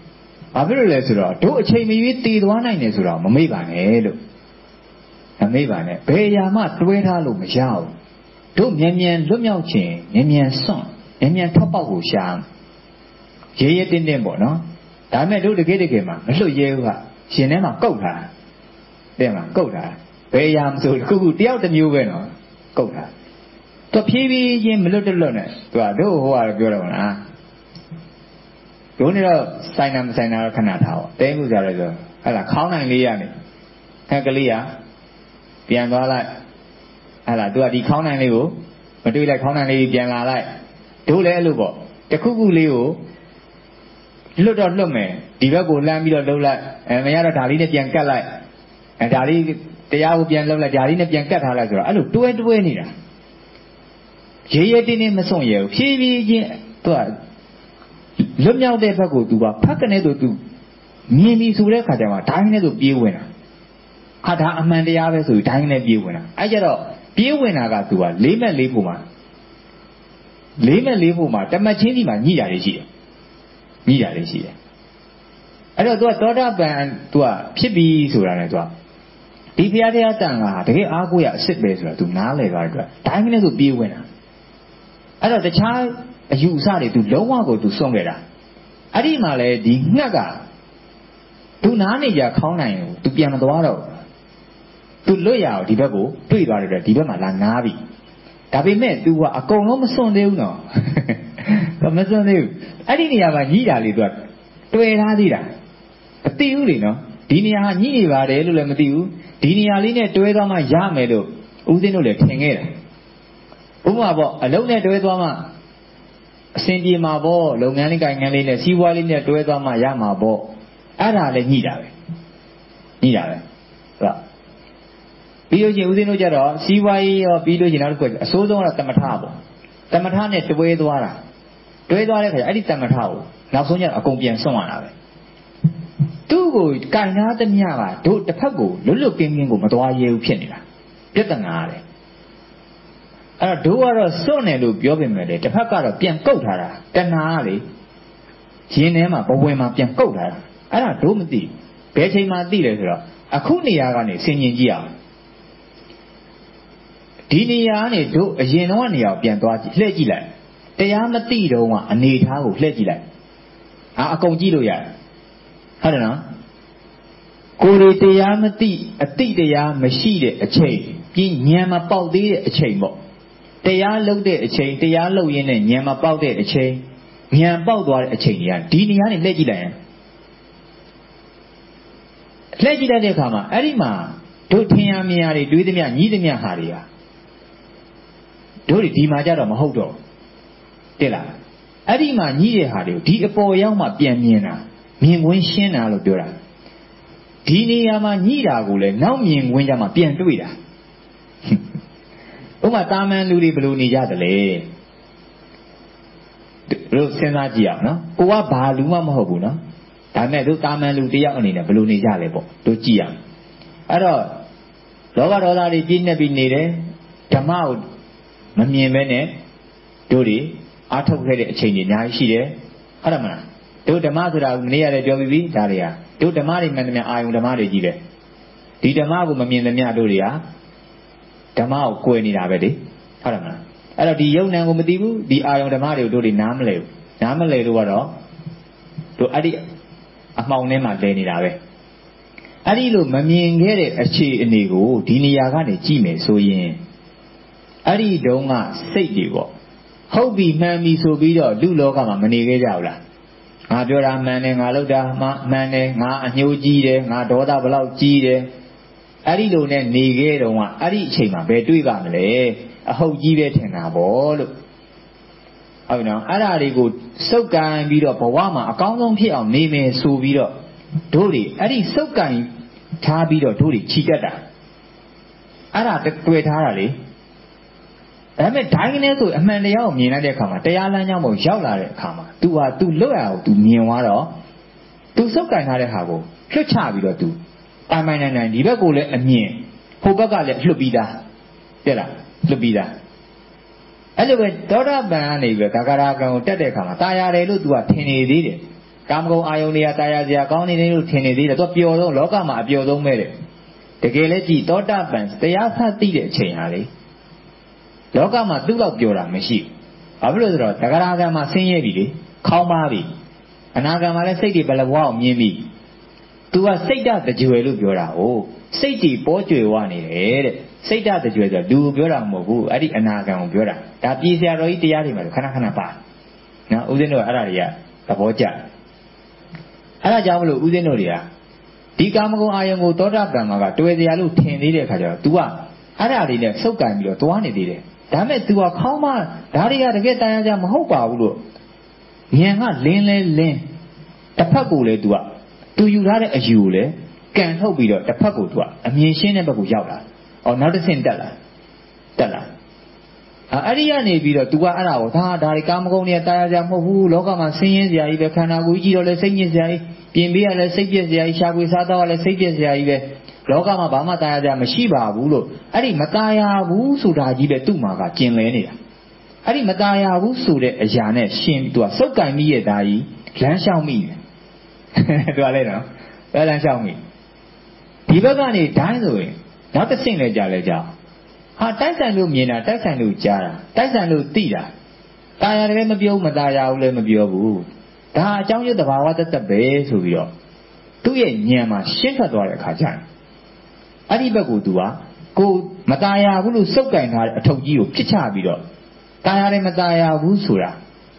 ဘာဖြစ်လို့လဲဆိုတော့တို့အချိန်မရွေးတည်သွားနိုင်တယ်ဆိုတော့မမေ့ပါနဲ့လို့မမေ့ပါနဲ့ဘယ်အရာမှတွဲထားလို့မရဘူးတို့မြန်မြန်လွတ်မြောက်ခြင်းမြန်မြန်စွန့်မြန်မြန်ထွက်ပေါက်ကိုရှာရဲရဲတင်းတင်းပေါ့နော်ဒါပေမဲ့တို့တကယ်တကယ်မှမလွတ်ရဲဘူးကရှင်ထဲမှာကုတ်ထားတဲ့မှာကုတ်ထားဘယ်အရာမဆိုခုခုတယောက်တစ်မျိုးပဲနော်ကုတ်ထားသူဖြည်းဖြည်းချင်းမလွတ်တလွတ်နဲ့သူကတို့ဟိုကပြောတော့မလားတို့နေတော့ဆိုင်နာမဆိုင်နာတော့ခဏထားပေါ့တဲမှုကြရဲဆိုဟဲ့လားခေါင်းနိုင်လေးရနေခက်ကလေးရပြန်သွားလိုက်ဟဲ့လားသူကဒီခေါင်းနိုင်လေးကိုမတွေးလိုက်ခေါင်းနိုင်လေးပြန်လာလိုက်တို့လည်းအဲ့လိုပေါ့တခုခုလေးကိုလွတ်တော့လွတ်မယ်ဒီဘက်ကိုလှမ်းပြီးတော့လှုပ်လိုက်အဲမရတော့ဒါလေးနဲ့ပြန်ကတ်လိုက်အဲဒါလေးတရားကိုပြန်လှုပ်လိုက်ဒါလေးနဲ့ပြန်ကတ်ထားလိုက်ဆိုတော့အဲ့လိုတွဲတွဲနေတာရဲရဲတင်းတင်းမစွန့်ရဘူးဖြည်းဖြည်းချင်းသူကလွတ်မြောက်တဲ့ဘက်ကိုသူကဖက်ကနေဆိုသူမြင်ပြီဆိုတဲ့ခါကျမှဒိုင်းနဲ့ဆိုပြေးဝင်တာခါဒါအမှန်တရားပဲဆိုပြီးဒိုင်းနဲ့ပြေးဝင်တာအဲ့ကြတော့ပြေးဝင်တာကသူကလေးမဲ့လေးဖို့မှာလေးမဲ့လေးဖို့မှာတမတ်ချင်းဒီမှာညှိတာတွေရှိတယ်ညှိတာတွေရှိတယ်အဲ့တော့သူကသောတာပန်သူကဖြစ်ပြီးဆိုတာနဲ့သူကဒီဘုရားတရားတန်ကတကယ်အားကိုးရအစ်စ်ပဲဆိုတာသူနားလည်သွားတဲ့အတွက်ဒိုင်းနဲ့ဆိုပြေးဝင်တာအဲ့တော့တခြားအယူအဆတွေသူလုံးဝကိုသူစွန့်ခဲ့တာအဲ့ဒီမှာလေဒီငှက်ကသူနားနေကြခေါင်းနိုင်ကိုသူပြန်မသွားတော့သူလွတ်ရအောင်ဒီဘက်ကိုတွေ့သွားတယ်ဒီဘက်မှာလာနားပြီဒါပေမဲ့ तू ကအကုန်လုံးမစွန့်သေးဘူးနော်မစွန့်သေးဘူးအဲ့ဒီနေရာမှာညှိတာလေး तू တွေ့ထားသေးတာမသိဘူးလေနော်ဒီနေရာဟာညှိနေပါတယ်လို့လည်းမသိဘူးဒီနေရာလေးနဲ့တွဲသွားမှရမယ်လို့ဦးသိန်းတို့လည်းထင်ခဲ့တာဥပမာပေါ့အလုံးနဲ့တွဲသွားမှအစင်ပြေမှာပေါ့လုပ်ငန်းလေးကိုင်ငန်းလေးနဲ့စီးပွားလေးနဲ့တွဲသွားမှရမှာပေါ့အဲ့ဒါလည်းညှိတာပဲညှိတာပဲဟုတ်ပြီးလို့ချင်းဦးသိန်းတို့ကြတော့စီးပွားရေးရောပြီးလို့ချင်းနောက်တစ်ခုအစိုးဆုံးကတော့တမထပေါ့တမထနဲ့တွဲသွားတာတွဲသွားတဲ့ခါကျအဲ့ဒီတမထကိုနောက်ဆုံးကျတော့အကုန်ပြန်ဆွန့်ရတာပဲသူ့ကိုကင်ထားသမျှကတို့တစ်ဖက်ကိုလွတ်လွတ်ကင်းကင်းကိုမသွားရဲဘူးဖြစ်နေတာပြဿနာရတယ်အဲ့တော့တို့ကတော့စွန့်တယ်လို့ပြောပေမဲ့လေတစ်ဖက်ကတော့ပြန်ကုတ်ထားတာတဏှာကလေရင်ထဲမှာဘဝင်မှာပြန်ကုတ်ထားတာအဲ့ဒါတို့မသိဘယ်ချိန်မှသိလဲဆိုတော့အခုနေရာကနေဆင်ញင်ကြည့်အောင်ဒီနေရာကနေတို့အရင်တော့နေရာကိုပြန်သွားကြည့်လှည့်ကြည့်လိုက်တရားမသိတော့ကအနေထားကိုလှည့်ကြည့်လိုက်အာအကုန်ကြည့်လို့ရတယ်ဟုတ်တယ်နော်ကိုယ်တွေတရားမသိအတိတရားမရှိတဲ့အချိန်ပြီးဉာဏ်မပေါက်သေးတဲ့အချိန်ပေါ့တရားလုံးတဲ့အချိန်တရားလုံးရင်းနဲ့ဉာဏ်မပေါက်တဲ့အချိန်ဉာဏ်ပေါက်သွားတဲ့အချိန်ကြီးကဒီနေရာနဲ့လှည့်ကြည့်လိုက်ရင်လှည့်ကြည့်လိုက်တဲ့အခါမှာအဲ့ဒီမှာတို့ထင်ရမြင်ရတွေတွေးသမျှညီးသမျှဟာတွေကတို့ဒီမှာကြတော့မဟုတ်တော့တဲ့လားအဲ့ဒီမှာညီးတဲ့ဟာတွေကိုဒီအပေါ်ရောက်မှပြန်မြင်တာမြင်ကွင်းရှင်းတာလို့ပြောတာဒီနေရာမှာညီးတာကိုလည်းနောက်မြင်ကွင်းကြမှာပြန်တွေ့တာဥပမာတာမန်လူတွေဘယ်လိုနေကြသလဲတို့စဉ်းစားကြည့်အောင်နော်ကိုကဘာလူမှမဟုတ်ဘူးနော်ဒါနဲ့တို့တာမန်လူတယောက်အနေနဲ့ဘယ်လိုနေကြလဲပေါ့တို့ကြည့်ရအောင်အဲ့တော့လောဘဒေါသတွေပြည့်နေပြီးနေတယ်ဓမ္မကိုမမြင်ပဲနဲ့တို့တွေအားထုတ်ခဲ့တဲ့အချိန်တွေအများကြီးရှိတယ်ဟုတ်တယ်မလားတို့ဓမ္မဆိုတာမနေ့ကလည်းပြောပြီးပြီဒါတွေကတို့ဓမ္မတွေမှန်သမျှအာယုံဓမ္မတွေကြီးပဲဒီဓမ္မကိုမမြင်သမျှတို့တွေကဓမ္မကိုကိုယ်နေတာပဲလေဟုတ်တယ်မလားအဲ့တော့ဒီယုံနံကိုမသိဘူးဒီအာယုံဓမ္မတွေကိုတို့တွေနားမလဲဘူးနားမလဲလို့ကတော့တို့အဲ့ဒီအမှောင်ထဲမှာလဲနေတာပဲအဲ့ဒီလိုမမြင်ခဲ့တဲ့အခြေအနေကိုဒီနေရာကနေကြည့်မယ်ဆိုရင်အဲ့ဒီတုန်းကစိတ်တွေပေါ့ဟုတ်ပြီမှန်ပြီဆိုပြီးတော့လူလောကမှာမနေခဲ့ကြဘူးလားငါပြောတာမှန်တယ်ငါလုပ်တာမှန်တယ်ငါအညှိုးကြီးတယ်ငါဒေါသဘလောက်ကြီးတယ်အဲ့ဒီလိုနဲ့နေခဲ့တော့ကအဲ့ဒီအချိန်မှာဘယ်တွေးပါမလဲအဟုတ်ကြီးပဲထင်တာပေါ့လို့ဟုတ်နော်အဲ့ဒါတွေကိုစုပ်ကန်ပြီးတော့ဘဝမှာအကောင်းဆုံးဖြစ်အောင်နေမယ်ဆိုပြီးတော့တို့တွေအဲ့ဒီစုပ်ကန်ထားပြီးတော့တို့တွေခြိတက်တာအဲ့ဒါတွေ့ထားတာလေဒါပေမဲ့ဒိုင်းကနေဆိုအမှန်တရားကိုမြင်လိုက်တဲ့အခါမှာတရားလမ်းကြောင်းပေါ်ရောက်လာတဲ့အခါမှာ तू ဟာ तू လွတ်ရအောင် तू မြင်သွားတော့ तू စုပ်ကန်ထားတဲ့ဟာကိုလွတ်ချပြီးတော့ तू ပိုင်ပိုင်နိုင်နိုင်ဒီဘက်ကိုလည်းအမြင်ဟိုဘက်ကလည်းလွတ်ပြီးသားတဲ့လားလွတ်ပြီးသားအဲ့လိုပဲသောတာပန်ကနေပြီးဂဂရာကံကိုတက်တဲ့အခါမှာตายရတယ်လို့ तू ကထင်နေသေးတယ်ကာမဂုဏ်အာယုန်တွေကတာယာစရာကောင်းနေတယ်လို့ထင်နေသေးတယ်သူကပျော်တော့လောကမှာအပျော်ဆုံးပဲတဲ့တကယ်လည်းကြည်သောတာပန်တရားဖတ်သိတဲ့အချိန်ဟာလေလောကမှာသူ့လောက်ပျော်တာမရှိဘူးဘာဖြစ်လို့ဆိုတော့တဂရဂံမှာဆင်းရဲပြီလေခေါင်းပါပြီအနာဂံမှာလည်းစိတ်တွေဘယ်လိုဘဝကိုမြင်ပြီသူကစိတ်ဓာတ်တကြွယ်လို့ပြောတာ哦စိတ်တွေပေါ်ကြွယ်ဝနေတယ်တဲ့စိတ်ဓာတ်တကြွယ်ဆိုလူကိုပြောတာမဟုတ်ဘူးအဲ့ဒီအနာဂံကိုပြောတာဒါပြည်စရာတော်ကြီးတရားတွေမှာခဏခဏပါနော်ဦးဇင်းတို့အဲ့ဒါတွေကသဘောကျအဲ့ဒါကြောင့်မလို့ဦးဇင်းတို့တွေကဒီကာမဂုဏ်အာယုံကိုသောတာပန်မှာကတွေ့စရာလို့ထင်သေးတဲ့ခါကျတော့ तू ကအဲ့ဒါလေးနဲ့စုပ်ကန်ပြီးတော့သွားနေသေးတယ်ဒါမဲ့ तू ကခေါင်းမဒါတွေကတကယ်တန်ရကြမဟုတ်ပါဘူးလို့ဉာဏ်ကလင်းလဲလင်းတစ်ဖက်ကိုလေ तू က तू ယူထားတဲ့အယူကိုလေကန်ထုတ်ပြီးတော့တစ်ဖက်ကို तू ကအမြင်ရှင်းတဲ့ဘက်ကိုရောက်လာ။အော်နောက်တစ်ဆင့်တက်လာတက်လာအဲ့ဒီကနေပြီးတော့ तू ကအဲ့ဒါကိုဒါဒါတွေကာမဂုဏ်တွေတာယာကြမဟုတ်ဘူးလောကမှာဆင်းရဲစရာကြီးပဲခန္ဓာကိုယ်ကြီးတော့လဲစိတ်ညစ်စရာကြီးပြင်ပေးရလဲစိတ်ပြည့်စရာကြီးရှားပွေစားတော့လဲစိတ်ပြည့်စရာကြီးပဲလောကမှာဘာမှတာယာကြမရှိပါဘူးလို့အဲ့ဒီမတာယာဘူးဆိုတာကြီးပဲသူ့မှာကကျင်လဲနေတာအဲ့ဒီမတာယာဘူးဆိုတဲ့အရာနဲ့ရှင် तू ကစုပ်ကင်မိရဲ့သားကြီးလမ်းလျှောက်မိတယ် तू ကလည်းနော်လမ်းလျှောက်မိဒီဘက်ကနေဒိုင်းဆိုရင်နောက်တစ်ဆင့်လဲကြလဲကြဟာတိုက်ဆိုင်လို့မြင်တာတိုက်ဆိုင်လို့ကြားတာတိုက်ဆိုင်လို့သိတာတာယာလည်းမပြောဘူးမတာယာဘူးလည်းမပြောဘူးဒါအကြောင်းရသဘာဝတသက်ပဲဆိုပြီးတော့သူ့ရဲ့ဉာဏ်မှာရှင်းထွက်သွားတဲ့အခါကျရင်အဲ့ဒီဘက်ကိုသူကကိုမတာယာဘူးလို့စုပ်ကင်ထားတဲ့အထုပ်ကြီးကိုဖြစ်ချပြီးတော့တာယာလည်းမတာယာဘူးဆိုတာ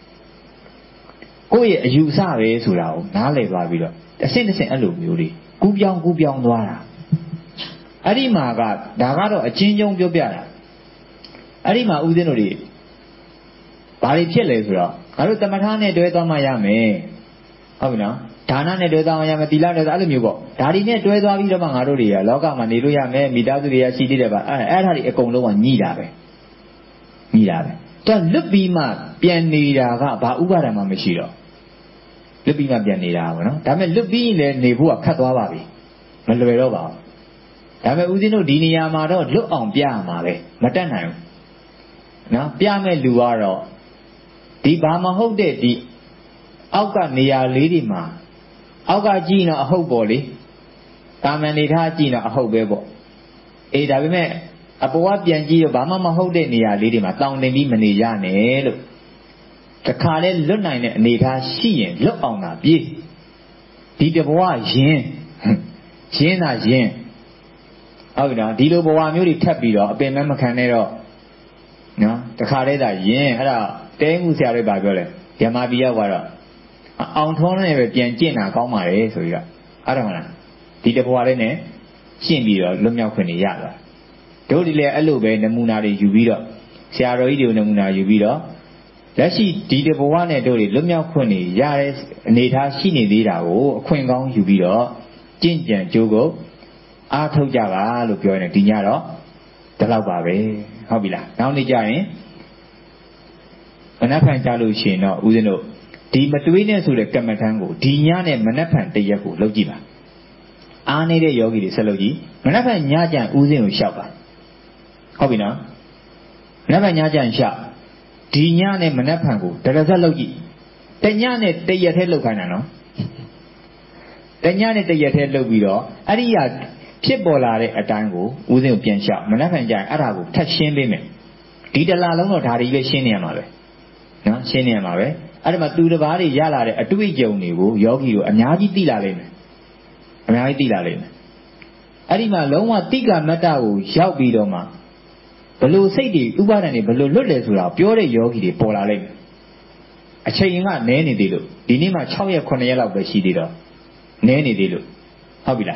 ကိုယ့်ရဲ့အယူအဆပဲဆိုတာကိုနားလည်သွားပြီးတော့အဆင့်တစ်ဆင့်အဲ့လိုမျိုးလေးကူးပြောင်းကူးပြောင်းသွားတာအဲ့ဒီမှာကဒါကတော့အချင်းချင်းပြောပြတာအဲ့ဒီမှာဦးဇင်းတို့တွေဘာတွေဖြစ်လဲဆိုတော့ငါတို့တမထနဲ့တွဲသွားမှရမယ်ဟုတ်ပြီနော်ဒါနနဲ့တွဲသွားမှရမယ်သီလနဲ့အဲ့လိုမျိုးပေါ့ဒါတွေနဲ့တွဲသွားပြီးတော့မှငါတို့တွေကလောကမှာနေလို့ရမယ်မိသားစုတွေကရှိသေးတယ်ပါအဲ့အဲ့ဒါတွေအကုန်လုံးကညှိတာပဲညှိတာပဲသူကလွတ်ပြီးမှပြန်နေတာကဘာဥပါဒံမှမရှိတော့လွတ်ပြီးမှပြန်နေတာပေါ့နော်ဒါပေမဲ့လွတ်ပြီးလည်းနေဖို့ကခတ်သွားပါပြီမလွယ်တော့ပါဘူးဒါပေမဲ့ဦးဇင်းတို့ဒီနေရာမှာတော့လွတ်အောင်ပြရမှာပဲမတတ်နိုင်ဘူးနော်ပြမဲ့လူကတော့ဒီဘာမဟုတ်တဲ့ဒီအောက်ကနေရာလေးတွေမှာအောက်ကကြည့်တော့အဟုတ်ပေါ့လေတာမန်နေထားကြည့်တော့အဟုတ်ပဲပေါ့အေးဒါပေမဲ့အပေါ်ကပြန်ကြည့်တော့ဘာမှမဟုတ်တဲ့နေရာလေးတွေမှာတောင်းတင်ပြီးမနေရနဲ့လို့တခါလဲလွတ်နိုင်တဲ့အနေထားရှိရင်လွတ်အောင်သာပြေးဒီတဘဝယင်းယင်းသာယင်းဟုတ်ပြီနော်ဒီလိုဘဝမျိုးတွေထပ်ပြီးတော့အပင်မမခံနဲ့တော့နော်တခါတည်းသာယင်းအဲ့ဒါတဲမှုဆရာတွေပါပြောလဲဓမ္မပိယကတော့အောင်ထုံးနဲ့ပဲပြန်ကျင့်တာကောင်းပါလေဆိုပြီးတော့အဲ့ဒါမလားဒီတဘဝလေးနဲ့ရှင်းပြီးတော့လွတ်မြောက်ခွင့်ရသွားတို့ဒီလေအဲ့လိုပဲနမူနာတွေယူပြီးတော့ဆရာတော်ကြီးတွေကိုနမူနာယူပြီးတော့လက်ရှိဒီတဘဝနဲ့တို့တွေလွတ်မြောက်ခွင့်ရတဲ့အနေအထားရှိနေသေးတာကိုအခွင့်ကောင်းယူပြီးတော့ကျင့်ကြံကြိုးကိုအားထုတ်ကြပါလို့ပြောရင်ဒီညတော့ဒီလောက်ပါပဲဟုတ်ပြီလားနောက်နေ့ကျရင်မနက်ဖြန်ကြလို့ရှိရင်တော့ဦးဇင်းတို့ဒီမတွေးနဲ့ဆိုတဲ့ကမ္မထမ်းကိုဒီညနဲ့မနက်ဖြန်တရက်ကိုလုပ်ကြည့်ပါအားနေတဲ့ယောဂီတွေဆက်လုပ်ကြည့်မနက်ဖြန်ညကျရင်ဦးဇင်းကိုလျှောက်ပါဟုတ်ပြီနော်မနက်ဖြန်ညကျရင်လျှောက်ဒီညနဲ့မနက်ဖြန်ကိုတရဇက်လုပ်ကြည့်တညနဲ့တရက်ထဲလုပ်ခိုင်းတာနော်တညနဲ့တရက်ထဲလုပ်ပြီးတော့အဲ့ဒီဟာဖြစ်ပေါ်လာတဲ့အတိုင်းကိုဦးဇင်းကိုပြန်လျှောက်မနက်ဖြန်ကျရင်အဲ့ဒါကိုထပ်ရှင်းပေးမယ်ဒီတလားလုံးတော့ဒါတွေပဲရှင်းနေရမှာပဲနော်ရှင်းနေရမှာပဲအဲ့ဒါမှသူတစ်ပါးတွေရလာတဲ့အတွေ့အကြုံတွေကိုယောဂီကိုအများကြီးသိလာလိမ့်မယ်အများကြီးသိလာလိမ့်မယ်အဲ့ဒီမှာလုံးဝတိကမတ္တကိုရောက်ပြီးတော့မှဘလို့စိတ်တွေဥပါဒဏ်တွေဘလို့လွတ်လဲဆိုတာပြောတဲ့ယောဂီတွေပေါ်လာလိမ့်မယ်အချိန်ကနည်းနေသေးလို့ဒီနေ့မှ၆ရက်ခုနှစ်ရက်လောက်ပဲရှိသေးတော့နည်းနေသေးလို့ဟုတ်ပြီလား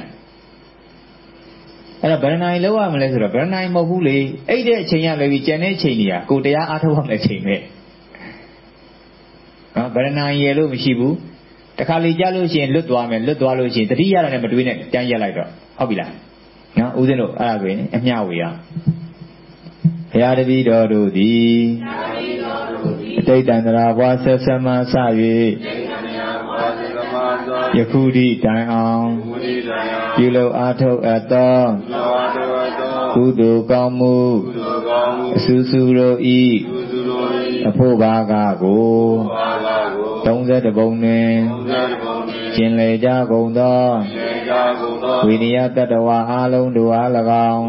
အဲ့တော့ဗရဏာယီလောက်ရမလဲဆိုတော့ဗရဏာယီမဟုတ်ဘူးလေအဲ့တဲ့အချိန်ရလည်းပြီးကျန်တဲ့အချိန်တွေကကိုတရားအားထုတ်ရမယ့်အချိန်ပဲနော်ဗရဏာယီရလို့မရှိဘူးတခါလေကြားလို့ရှိရင်လွတ်သွားမယ်လွတ်သွားလို့ရှိရင်တတိယရနဲ့မတွေးနဲ့တန်းရက်လိုက်တော့ဟုတ်ပြီလားနော်ဦးဇင်းတို့အဲ့ဒါဆိုရင်အမျှဝေရဘုရားတပည့်တော်တို့သည်ဒိဋ္ဌံတရာဘွားဆက်ဆက်မှစ၍ယခုဒီတိုင်အောင်ပြုလုပ်အားထုတ်အပ်သောကုသိုလ်ကောင်းမှုအဆူဆူတို့ဤအဖို့ဘာကကိုသုံးဆယ်တစ်ပုံတွင်ကျင်လေကြကုန်သောဝိနည်းတတ္တဝါအားလုံးတို့အား၎င်း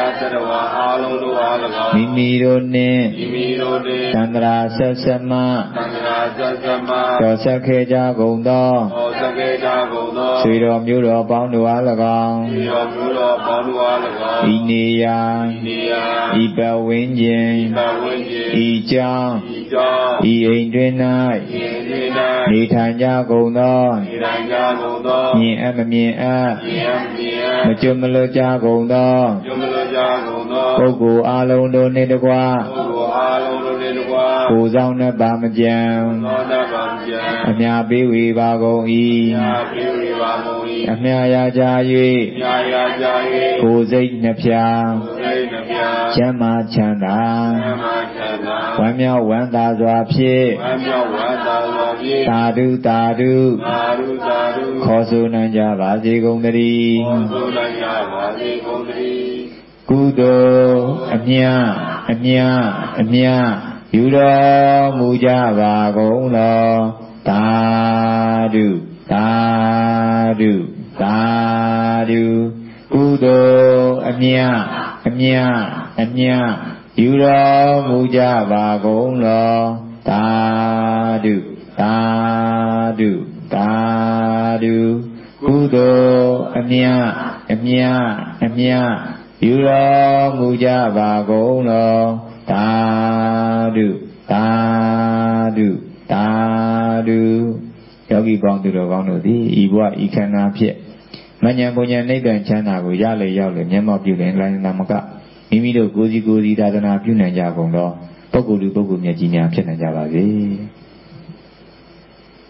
မိမိတို့နှင့်သန္တရာဆက်ဆက်မှတော်ဆက်ခဲ့ကြကုန်သောဆွေတော်မျိုးတော်ပေါင်းတို့အား၎င်းဤနေရာဤပတ်ဝန်းကျင်ဤကြောင်းဤအိမ်တွင်၌နေထိုင်ကြကုန်သောမြင်အပ်မမြင်အပ်မကျွတ်မလွတ်ကြကုန်သောပုဂ္ဂိုလ်အလုံးတို့နှင့်တကွကိုယ်ဆောင်နှင့်ပါမကြံအမြပေးဝေပါကုန်၏အမြရကြ၍ကိုယ်စိတ်နှဖျားချမ်းသာချမ်းသာဝမ်းမြောက်ဝမ်းသာစွာဖြင့်သာဓုသာဓုခေါ်ဆိုနိုင်ကြပါစေကုန်သတည်းကုသိုလ်အမြအမြအမြယူတော်မူကြပါကုန်လောသာဓုသာဓုသာဓုကုသိုလ်အမြအမြအမြယူတော်မူကြပါကုန်လောသာဓုသာဓုသာဓုကုသိုလ်အမြအမြအမြယူတော်မူကြပါကုန်လောသာဓုသာဓုသာဓုယောဂီပေါင်းသူတော်ကောင်းတို့သည်ဤဘဝဤခန္ဓာဖြင့်မဉ္ဇဉ်ပူဉ္ဇဉ်နိဗ္ဗာန်ချမ်းသာကိုရလေရောက်လေမျက်မှောက်ပြုလင်လိုင်းနာမကမိမိတို့ကိုယ်စီကိုယ်စီသာသနာပြုနိုင်ကြကုန်သောပုဂ္ဂိုလ်လူပုဂ္ဂိုလ်မြတ်ကြီးများဖြစ်နိုင်ကြပါစေ